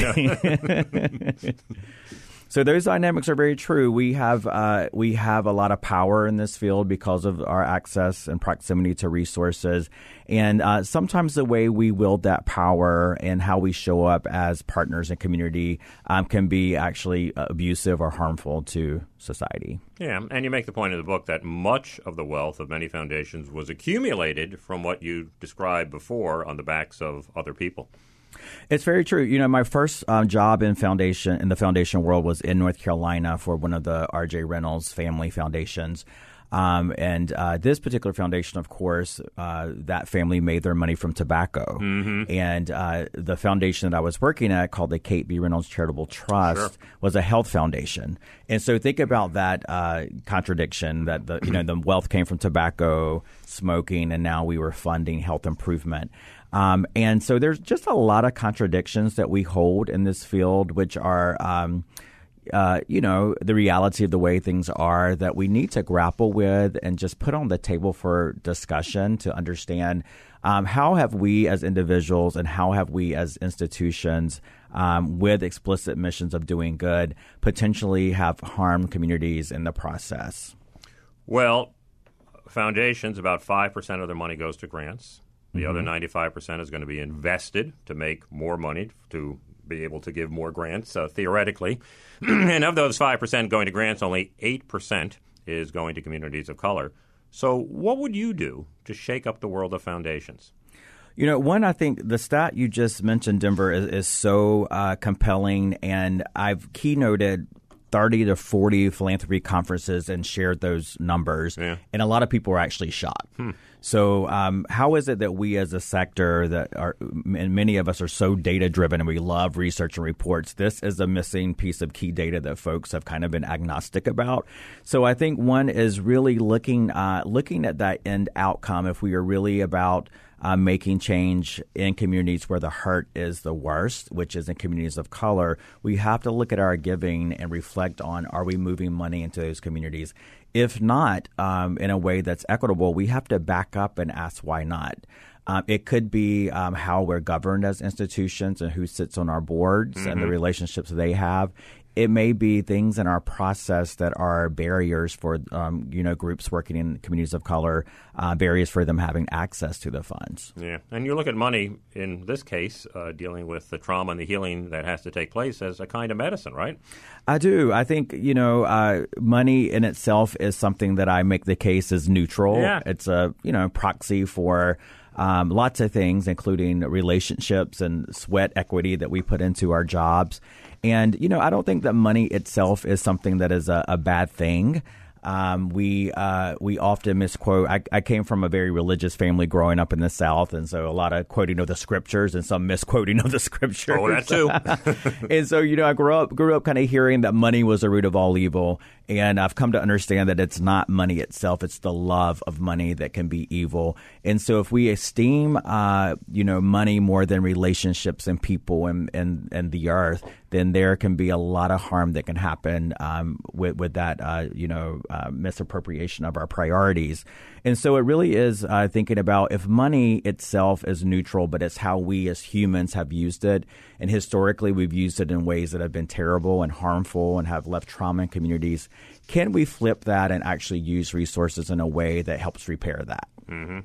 So those dynamics are very true. We have uh, we have a lot of power in this field because of our access and proximity to resources. And uh, sometimes the way we wield that power and how we show up as partners in community um, can be actually abusive or harmful to society. Yeah, and you make the point in the book that much of the wealth of many foundations was accumulated from what you described before on the backs of other people. It's very true. You know, my first um, job in foundation in the foundation world was in North Carolina for one of the R J Reynolds family foundations. Um, and uh, this particular foundation, of course, uh, that family made their money from tobacco. Mm-hmm. And uh, the foundation that I was working at, called the Kate B. Reynolds Charitable Trust, sure. was a health foundation. And so think about that uh, contradiction, that the you know the wealth came from tobacco, smoking, and now we were funding health improvement. Um, and so there's just a lot of contradictions that we hold in this field, which are, um, uh, you know, the reality of the way things are that we need to grapple with and just put on the table for discussion to understand um, how have we as individuals and how have we as institutions um, with explicit missions of doing good potentially have harmed communities in the process. Well, foundations, about five percent of their money goes to grants. The mm-hmm. other ninety-five percent is going to be invested to make more money to be able to give more grants, uh, theoretically. And of those five percent going to grants, only eight percent is going to communities of color. So what would you do to shake up the world of foundations? You know, one, I think the stat you just mentioned, Denver, is, is so uh, compelling, and I've keynoted thirty to forty philanthropy conferences and shared those numbers, yeah. and a lot of people were actually shocked. Hmm. So um, how is it that we as a sector that are, and many of us are so data-driven and we love research and reports, this is a missing piece of key data that folks have kind of been agnostic about. So I think one is really looking, uh, looking at that end outcome if we are really about Uh, making change in communities where the hurt is the worst, which is in communities of color. We have to look at our giving and reflect on, are we moving money into those communities? If not, um, in a way that's equitable, we have to back up and ask why not. Um, it could be um, how we're governed as institutions and who sits on our boards mm-hmm. and the relationships they have. It may be things in our process that are barriers for, um, you know, groups working in communities of color, uh, barriers for them having access to the funds. Yeah. And you look at money, in this case, uh, dealing with the trauma and the healing that has to take place as a kind of medicine, right? I do. I think, you know, uh, money in itself is something that I make the case is neutral. Yeah. It's a, you know, proxy for Um, lots of things, including relationships and sweat equity that we put into our jobs. And, you know, I don't think that money itself is something that is a, a bad thing. Um, we uh, we often misquote. I, I came from a very religious family growing up in the South, and so a lot of quoting of the scriptures and some misquoting of the scriptures. Oh, that too. And so, you know, I grew up grew up kind of hearing that money was the root of all evil, and I've come to understand that it's not money itself; it's the love of money that can be evil. And so, if we esteem, uh, you know, money more than relationships and people and and, and the earth, then there can be a lot of harm that can happen um, with with that, uh, you know. Uh, misappropriation of our priorities. And so it really is uh, thinking about if money itself is neutral, but it's how we as humans have used it. And historically, we've used it in ways that have been terrible and harmful and have left trauma in communities. Can we flip that and actually use resources in a way that helps repair that? Mm-hmm.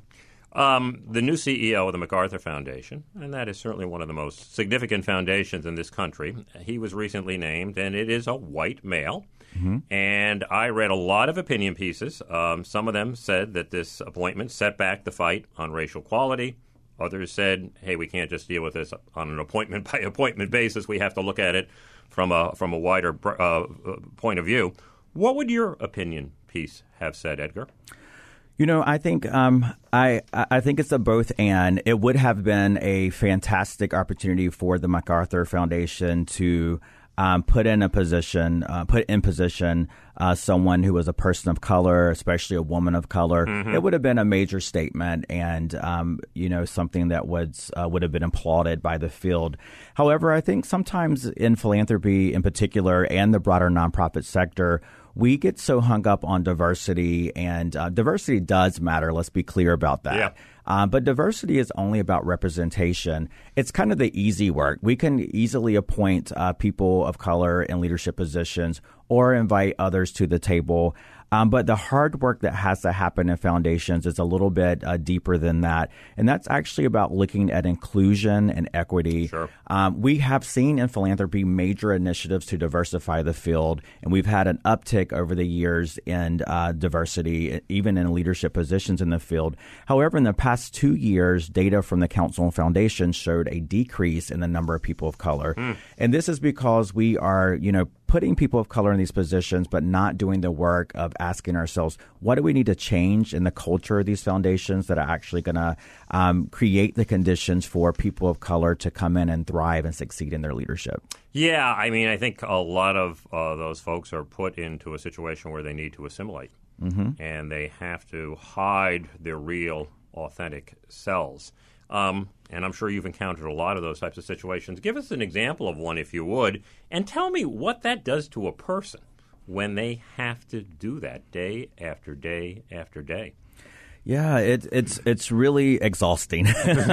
Um, the new C E O of the MacArthur Foundation, and that is certainly one of the most significant foundations in this country, he was recently named, and it is a white male. Mm-hmm. And I read a lot of opinion pieces. Um, some of them said that this appointment set back the fight on racial equality. Others said, hey, we can't just deal with this on an appointment-by-appointment basis. We have to look at it from a from a wider uh, point of view. What would your opinion piece have said, Edgar? You know, I think um, I I think it's a both and. It would have been a fantastic opportunity for the MacArthur Foundation to um, put in a position, uh, put in position uh, someone who was a person of color, especially a woman of color. Mm-hmm. It would have been a major statement, and um, you know, something that was uh, would have been applauded by the field. However, I think sometimes in philanthropy, in particular, and the broader nonprofit sector, we get so hung up on diversity, and uh, diversity does matter. Let's be clear about that. Yeah. Uh, but diversity is only about representation. It's kind of the easy work. We can easily appoint uh, people of color in leadership positions or invite others to the table. Um, but the hard work that has to happen in foundations is a little bit uh, deeper than that. And that's actually about looking at inclusion and equity. Sure. Um, we have seen in philanthropy major initiatives to diversify the field, and we've had an uptick over the years in uh, diversity, even in leadership positions in the field. However, in the past two years, data from the Council on Foundations showed a decrease in the number of people of color. Mm. And this is because we are, you know, putting people of color in these positions, but not doing the work of asking ourselves, what do we need to change in the culture of these foundations that are actually going to um, create the conditions for people of color to come in and thrive and succeed in their leadership? Yeah, I mean, I think a lot of uh, those folks are put into a situation where they need to assimilate, mm-hmm. and they have to hide their real, authentic selves. Um, and I'm sure you've encountered a lot of those types of situations. Give us an example of one, if you would, and tell me what that does to a person when they have to do that day after day after day. Yeah, it, it's it's really exhausting.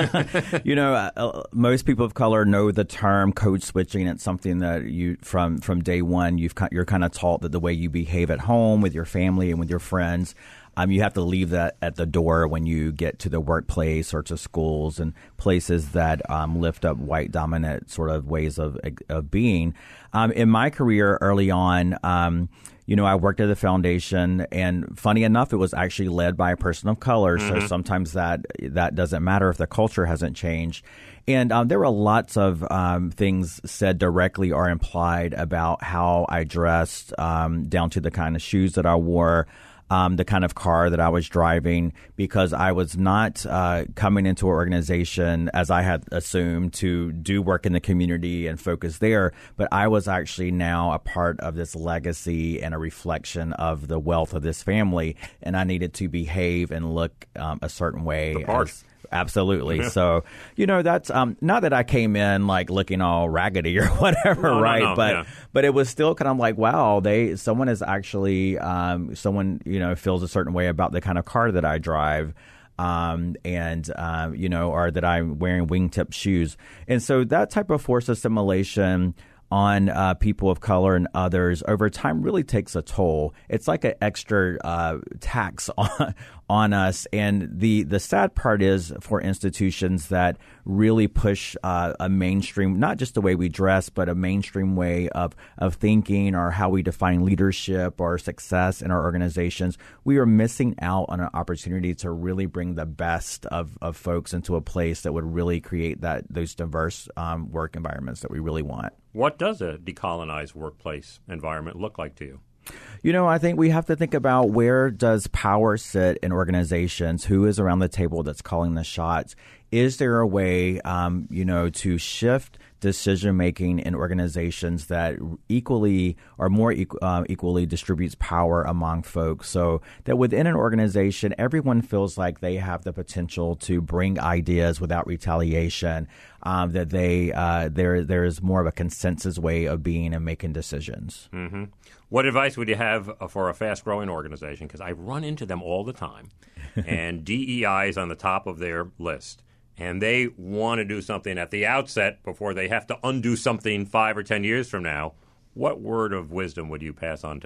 You know, uh, most people of color know the term code switching. It's something that you from from day one you've you're kind of taught that the way you behave at home with your family and with your friends. Um, you have to leave that at the door when you get to the workplace or to schools and places that um, lift up white dominant sort of ways of of being. Um, in my career early on, um, you know, I worked at the foundation, and funny enough, it was actually led by a person of color. Mm-hmm. So sometimes that that doesn't matter if the culture hasn't changed. And um, there were lots of um, things said directly or implied about how I dressed, um, down to the kind of shoes that I wore. Um, the kind of car that I was driving, because I was not uh, coming into an organization, as I had assumed, to do work in the community and focus there. But I was actually now a part of this legacy and a reflection of the wealth of this family. And I needed to behave and look um, a certain way. The part. As, Absolutely. Yeah. So, you know, that's um, not that I came in like looking all raggedy or whatever, no, right? No, no, but yeah. but it was still kind of like, wow, they someone is actually um, someone, you know, feels a certain way about the kind of car that I drive. Um, and, um, you know, or that I'm wearing wingtip shoes. And so that type of forced assimilation on uh, people of color and others over time really takes a toll. It's like an extra uh, tax on, on us. And the, the sad part is for institutions that really push uh, a mainstream, not just the way we dress, but a mainstream way of, of thinking or how we define leadership or success in our organizations, we are missing out on an opportunity to really bring the best of, of folks into a place that would really create that those diverse um, work environments that we really want. What does a decolonized workplace environment look like to you? You know, I think we have to think about where does power sit in organizations? Who is around the table that's calling the shots? Is there a way, um, you know, to shift decision-making in organizations that equally or more equ- uh, equally distributes power among folks, so that within an organization, everyone feels like they have the potential to bring ideas without retaliation, um, that they uh, there there is more of a consensus way of being and making decisions. Mm-hmm. What advice would you have for a fast-growing organization? Because I run into them all the time, and D E I is on the top of their list. And they want to do something at the outset before they have to undo something five or ten years from now. What word of wisdom would you pass on to them?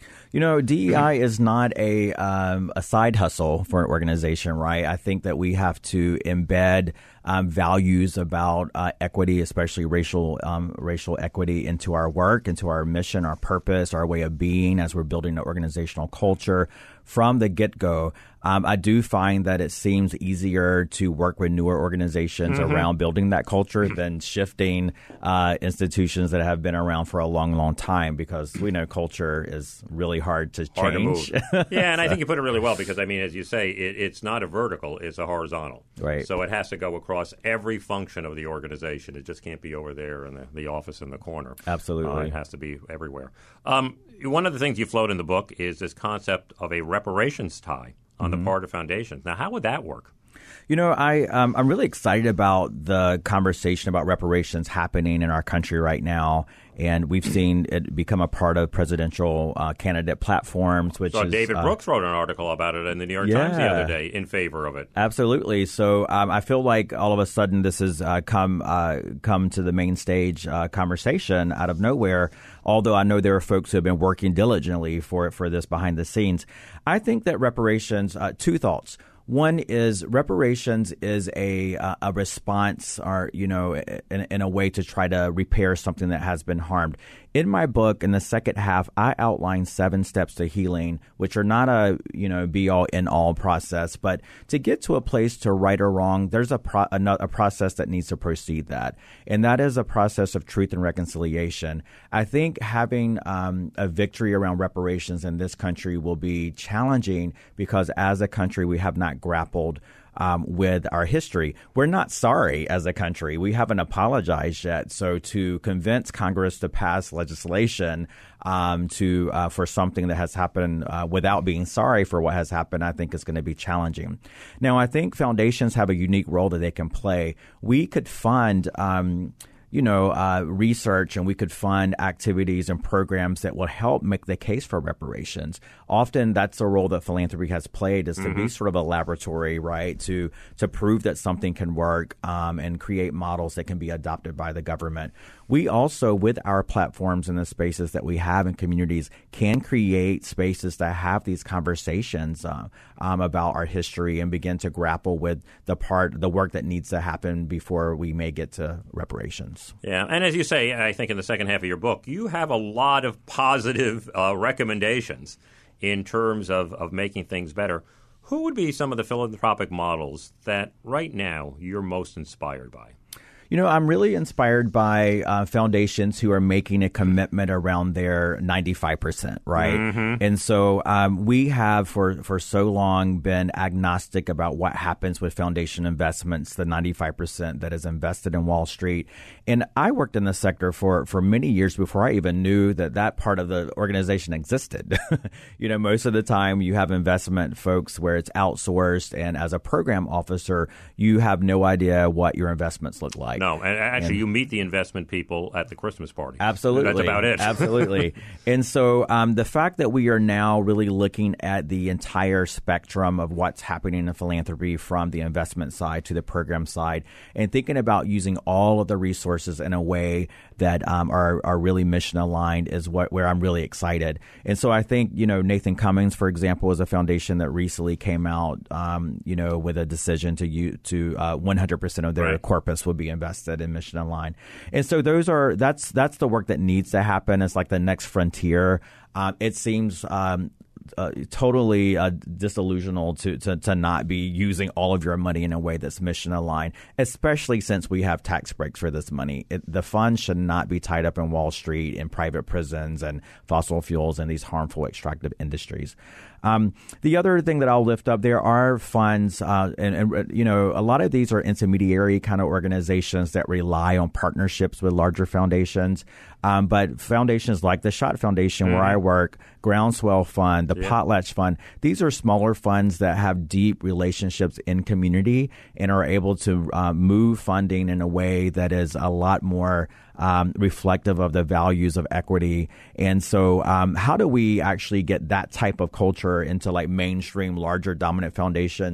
You know, D E I is not a um, a side hustle for an organization, right? I think that we have to embed um, values about uh, equity, especially racial um, racial equity, into our work, into our mission, our purpose, our way of being as we're building an organizational culture from the get-go. Um, I do find that it seems easier to work with newer organizations mm-hmm. around building that culture than shifting uh, institutions that have been around for a long, long time, because we know culture is really hard to hard change. To move. Yeah, and I think you put it really well, because, I mean, as you say, it, it's not a vertical, it's a horizontal. Right. So it has to go across every function of the organization. It just can't be over there in the, the office in the corner. Absolutely. Uh, it has to be everywhere. Um, one of the things you float in the book is this concept of a reparations tie on mm-hmm. the part of foundations. Now, how would that work? You know, I, um, I'm really excited about the conversation about reparations happening in our country right now. And we've seen it become a part of presidential uh, candidate platforms, which so is... David uh, Brooks wrote an article about it in the New York yeah. Times the other day in favor of it. Absolutely. So um, I feel like all of a sudden this has uh, come uh, come to the main stage uh, conversation out of nowhere, although I know there are folks who have been working diligently for, for this behind the scenes. I think that reparations, uh, two thoughts. One is reparations is a uh, a response, or you know, in, in a way to try to repair something that has been harmed. In my book, in the second half, I outline seven steps to healing, which are not a you know be all end all process, but to get to a place to right or wrong, there's a pro- a, a process that needs to precede that, and that is a process of truth and reconciliation. I think having um, a victory around reparations in this country will be challenging, because as a country we have not grappled um, with our history. We're not sorry as a country. We haven't apologized yet. So to convince Congress to pass legislation um, to uh, for something that has happened uh, without being sorry for what has happened, I think is going to be challenging. Now, I think foundations have a unique role that they can play. We could fund um, you know, uh, research, and we could fund activities and programs that will help make the case for reparations. Often that's a role that philanthropy has played, is to mm-hmm. be sort of a laboratory, right, to to prove that something can work um, and create models that can be adopted by the government. We also, with our platforms and the spaces that we have in communities, can create spaces to have these conversations uh, um, about our history and begin to grapple with the part, the work that needs to happen before we may get to reparations. Yeah, and as you say, I think in the second half of your book, you have a lot of positive uh, recommendations in terms of, of making things better. Who would be some of the philanthropic models that right now you're most inspired by? You know, I'm really inspired by uh, foundations who are making a commitment around their ninety-five percent, right? Mm-hmm. And so um, we have for, for so long been agnostic about what happens with foundation investments, the ninety-five percent that is invested in Wall Street. And I worked in the sector for, for many years before I even knew that that part of the organization existed. You know, most of the time you have investment folks where it's outsourced, and as a program officer, you have no idea what your investments look like. No, and actually, and, you meet the investment people at the Christmas party. Absolutely. That's about it. Absolutely. And so um, the fact that we are now really looking at the entire spectrum of what's happening in philanthropy, from the investment side to the program side, and thinking about using all of the resources in a way that um, are, are really mission aligned, is what where I'm really excited. And so I think, you know, Nathan Cummings, for example, is a foundation that recently came out, um, you know, with a decision to use, to uh, one hundred percent of their right. corpus would be invested in mission aligned. And so those are that's that's the work that needs to happen. It's like the next frontier. Um, it seems um, uh, totally uh, disillusional to, to to not be using all of your money in a way that's mission aligned, especially since we have tax breaks for this money. It, the funds should not be tied up in Wall Street, in private prisons, and fossil fuels, and these harmful extractive industries. Um, the other thing that I'll lift up, there are funds, uh, and, and, you know, a lot of these are intermediary kind of organizations that rely on partnerships with larger foundations. Um, but foundations like the Schott Foundation, mm-hmm. where I work, Groundswell Fund, the yeah. Potlatch Fund, these are smaller funds that have deep relationships in community and are able to uh, move funding in a way that is a lot more Um, reflective of the values of equity. And so um, how do we actually get that type of culture into like mainstream, larger, dominant foundations?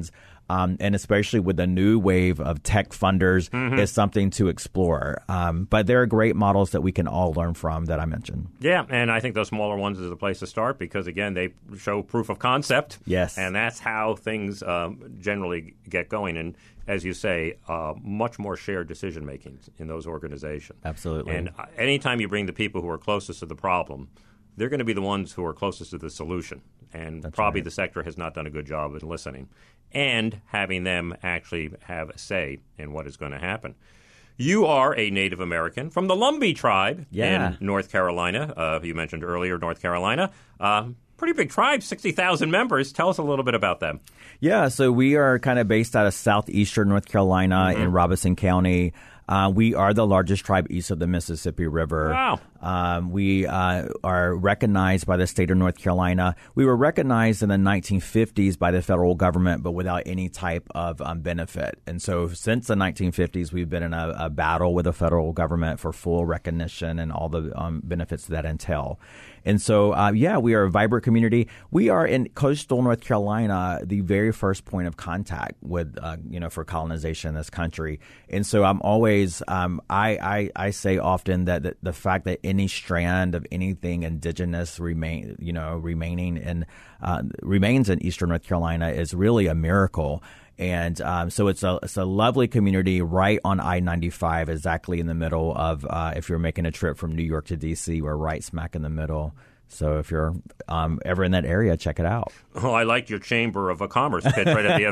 Um, and especially with the new wave of tech funders, mm-hmm. is something to explore. Um, but there are great models that we can all learn from that I mentioned. Yeah, and I think those smaller ones is a place to start because, again, they show proof of concept. Yes. And that's how things um, generally get going. And as you say, uh, much more shared decision-making in those organizations. Absolutely. And uh, anytime you bring the people who are closest to the problem, they're going to be the ones who are closest to the solution. And That's probably right. the sector has not done a good job in listening and having them actually have a say in what is going to happen. You are a Native American from the Lumbee tribe yeah. in North Carolina. Uh, you mentioned earlier North Carolina. Uh, pretty big tribe, sixty thousand members. Tell us a little bit about them. Yeah, so we are kind of based out of southeastern North Carolina mm-hmm. in Robeson County. Uh, we are the largest tribe east of the Mississippi River. Wow. Um, we uh, are recognized by the state of North Carolina. We were recognized in the nineteen fifties by the federal government, but without any type of um, benefit. And so since the nineteen fifties, we've been in a, a battle with the federal government for full recognition and all the um, benefits that entail. And so, uh, yeah, we are a vibrant community. We are in coastal North Carolina, the very first point of contact with, uh, you know, for colonization in this country. And so I'm always, um, I, I, I say often that the, the fact that any strand of anything indigenous remain, you know, remaining in, uh, remains in Eastern North Carolina is really a miracle. And um, so it's a it's a lovely community right on I ninety-five, exactly in the middle of, uh, if you're making a trip from New York to D C, we're right smack in the middle. So if you're um, ever in that area, check it out. Oh, I liked your Chamber of Commerce pitch right at the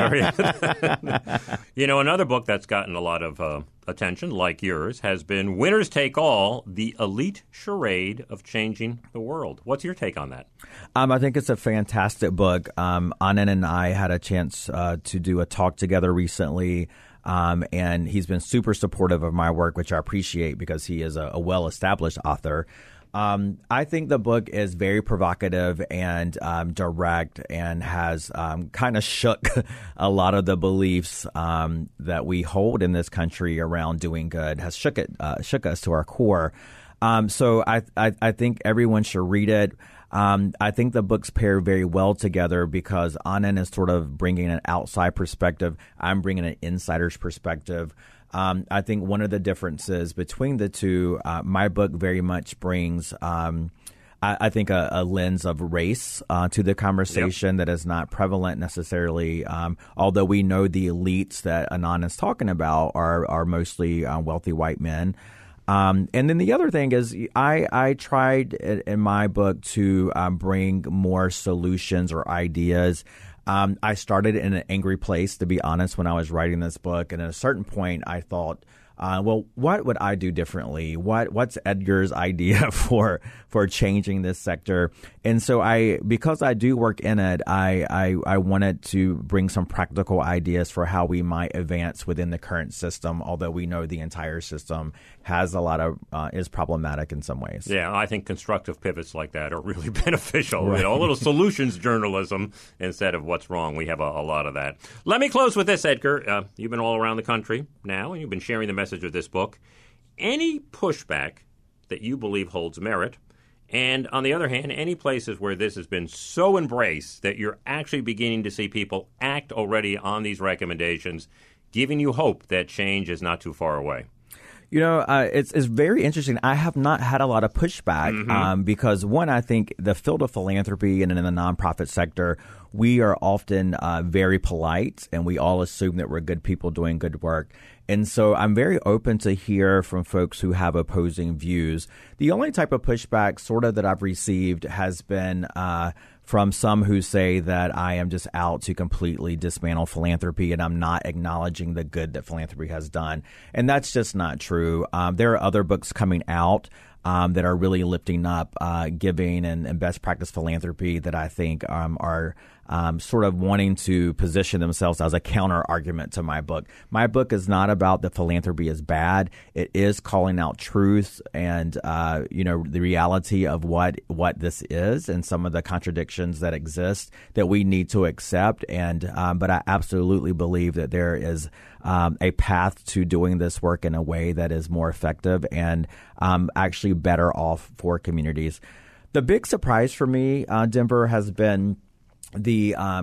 other end. You know, another book that's gotten a lot of uh, attention, like yours, has been Winners Take All, The Elite Charade of Changing the World. What's your take on that? Um, I think it's a fantastic book. Um, Anand and I had a chance uh, to do a talk together recently. Um, and he's been super supportive of my work, which I appreciate because he is a, a well-established author. Um, I think the book is very provocative and um, direct and has um, kind of shook a lot of the beliefs um, that we hold in this country around doing good, has shook it, uh, shook us to our core. Um, so I, I, I think everyone should read it. Um, I think the books pair very well together because Anand is sort of bringing an outside perspective. I'm bringing an insider's perspective. Um, I think one of the differences between the two, uh, my book very much brings, um, I, I think, a, a lens of race uh, to the conversation yep. that is not prevalent necessarily, um, although we know the elites that Anand is talking about are, are mostly uh, wealthy white men. Um, and then the other thing is I, I tried in my book to um, bring more solutions or ideas. Um, I started in an angry place, to be honest, when I was writing this book. And at a certain point, I thought, uh, well, what would I do differently? What What's Edgar's idea for for changing this sector? And so I, because I do work in it, I, I, I wanted to bring some practical ideas for how we might advance within the current system, although we know the entire system has a lot of, uh, is problematic in some ways. Yeah, I think constructive pivots like that are really beneficial. Right. You know, a little solutions journalism instead of what's wrong. We have a, a lot of that. Let me close with this, Edgar. Uh, you've been all around the country now, and you've been sharing the message of this book. Any pushback that you believe holds merit, and on the other hand, any places where this has been so embraced that you're actually beginning to see people act already on these recommendations, giving you hope that change is not too far away. You know, uh, it's it's very interesting. I have not had a lot of pushback mm-hmm. um, because, one, I think the field of philanthropy and in the nonprofit sector, we are often uh, very polite and we all assume that we're good people doing good work. And so I'm very open to hear from folks who have opposing views. The only type of pushback sort of that I've received has been uh, from some who say that I am just out to completely dismantle philanthropy and I'm not acknowledging the good that philanthropy has done. And that's just not true. Um, there are other books coming out um, that are really lifting up uh, giving and, and best practice philanthropy that I think um, are Um, sort of wanting to position themselves as a counter argument to my book. My book is not about that philanthropy is bad. It is calling out truth and, uh, you know, the reality of what, what this is and some of the contradictions that exist that we need to accept. And, um, but I absolutely believe that there is um, a path to doing this work in a way that is more effective and um, actually better off for communities. The big surprise for me, uh, Denver, has been the um,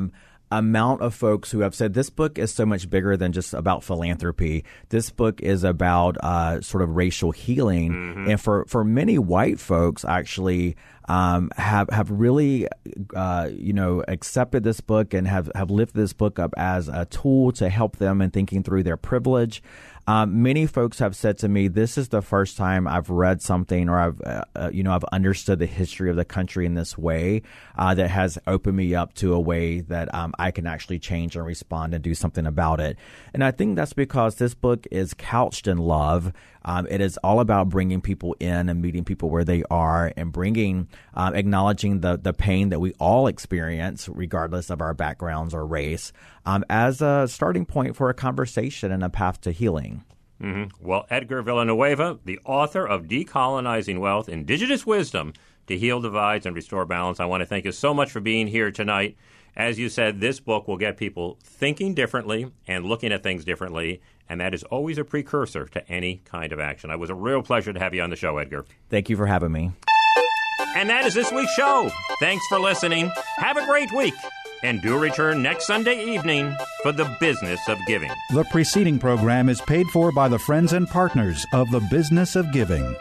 amount of folks who have said this book is so much bigger than just about philanthropy. This book is about uh, sort of racial healing. Mm-hmm. And for, for many white folks, actually, um, have have really, uh, you know, accepted this book and have, have lifted this book up as a tool to help them in thinking through their privilege. Um, many folks have said to me, this is the first time I've read something or I've, uh, uh, you know, I've understood the history of the country in this way uh, that has opened me up to a way that um, I can actually change and respond and do something about it. And I think that's because this book is couched in love. Um, it is all about bringing people in and meeting people where they are and bringing, um, acknowledging the, the pain that we all experience, regardless of our backgrounds or race, um, as a starting point for a conversation and a path to healing. Mm-hmm. Well, Edgar Villanueva, the author of Decolonizing Wealth, Indigenous Wisdom to Heal Divides and Restore Balance, I want to thank you so much for being here tonight. As you said, this book will get people thinking differently and looking at things differently, and that is always a precursor to any kind of action. It was a real pleasure to have you on the show, Edgar. Thank you for having me. And that is this week's show. Thanks for listening. Have a great week. And do return next Sunday evening for the Business of Giving. The preceding program is paid for by the friends and partners of the Business of Giving.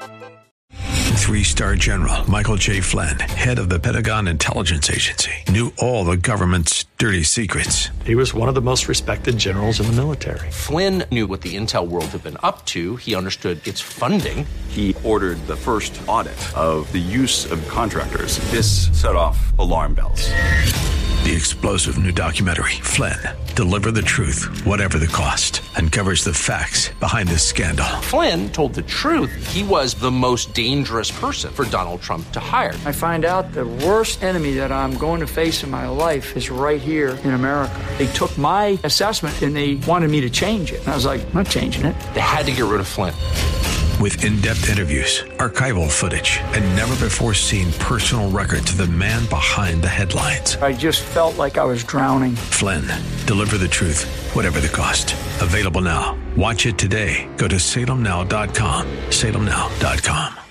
Three-star General Michael J. Flynn, head of the Pentagon Intelligence Agency, knew all the government's dirty secrets. He was one of the most respected generals in the military. Flynn knew what the intel world had been up to. He understood its funding. He ordered the first audit of the use of contractors. This set off alarm bells. The explosive new documentary, Flynn, Deliver the Truth, Whatever the Cost, uncovers the facts behind this scandal. Flynn told the truth. He was the most dangerous person for Donald Trump to hire. I find out the worst enemy that I'm going to face in my life is right here in America. They took my assessment and they wanted me to change it. And I was like, I'm not changing it. They had to get rid of Flynn. With in-depth interviews, archival footage, and never-before-seen personal records of the man behind the headlines. I just felt like I was drowning. Flynn, Deliver the Truth, Whatever the Cost. Available now. Watch it today. Go to salem now dot com. salem now dot com.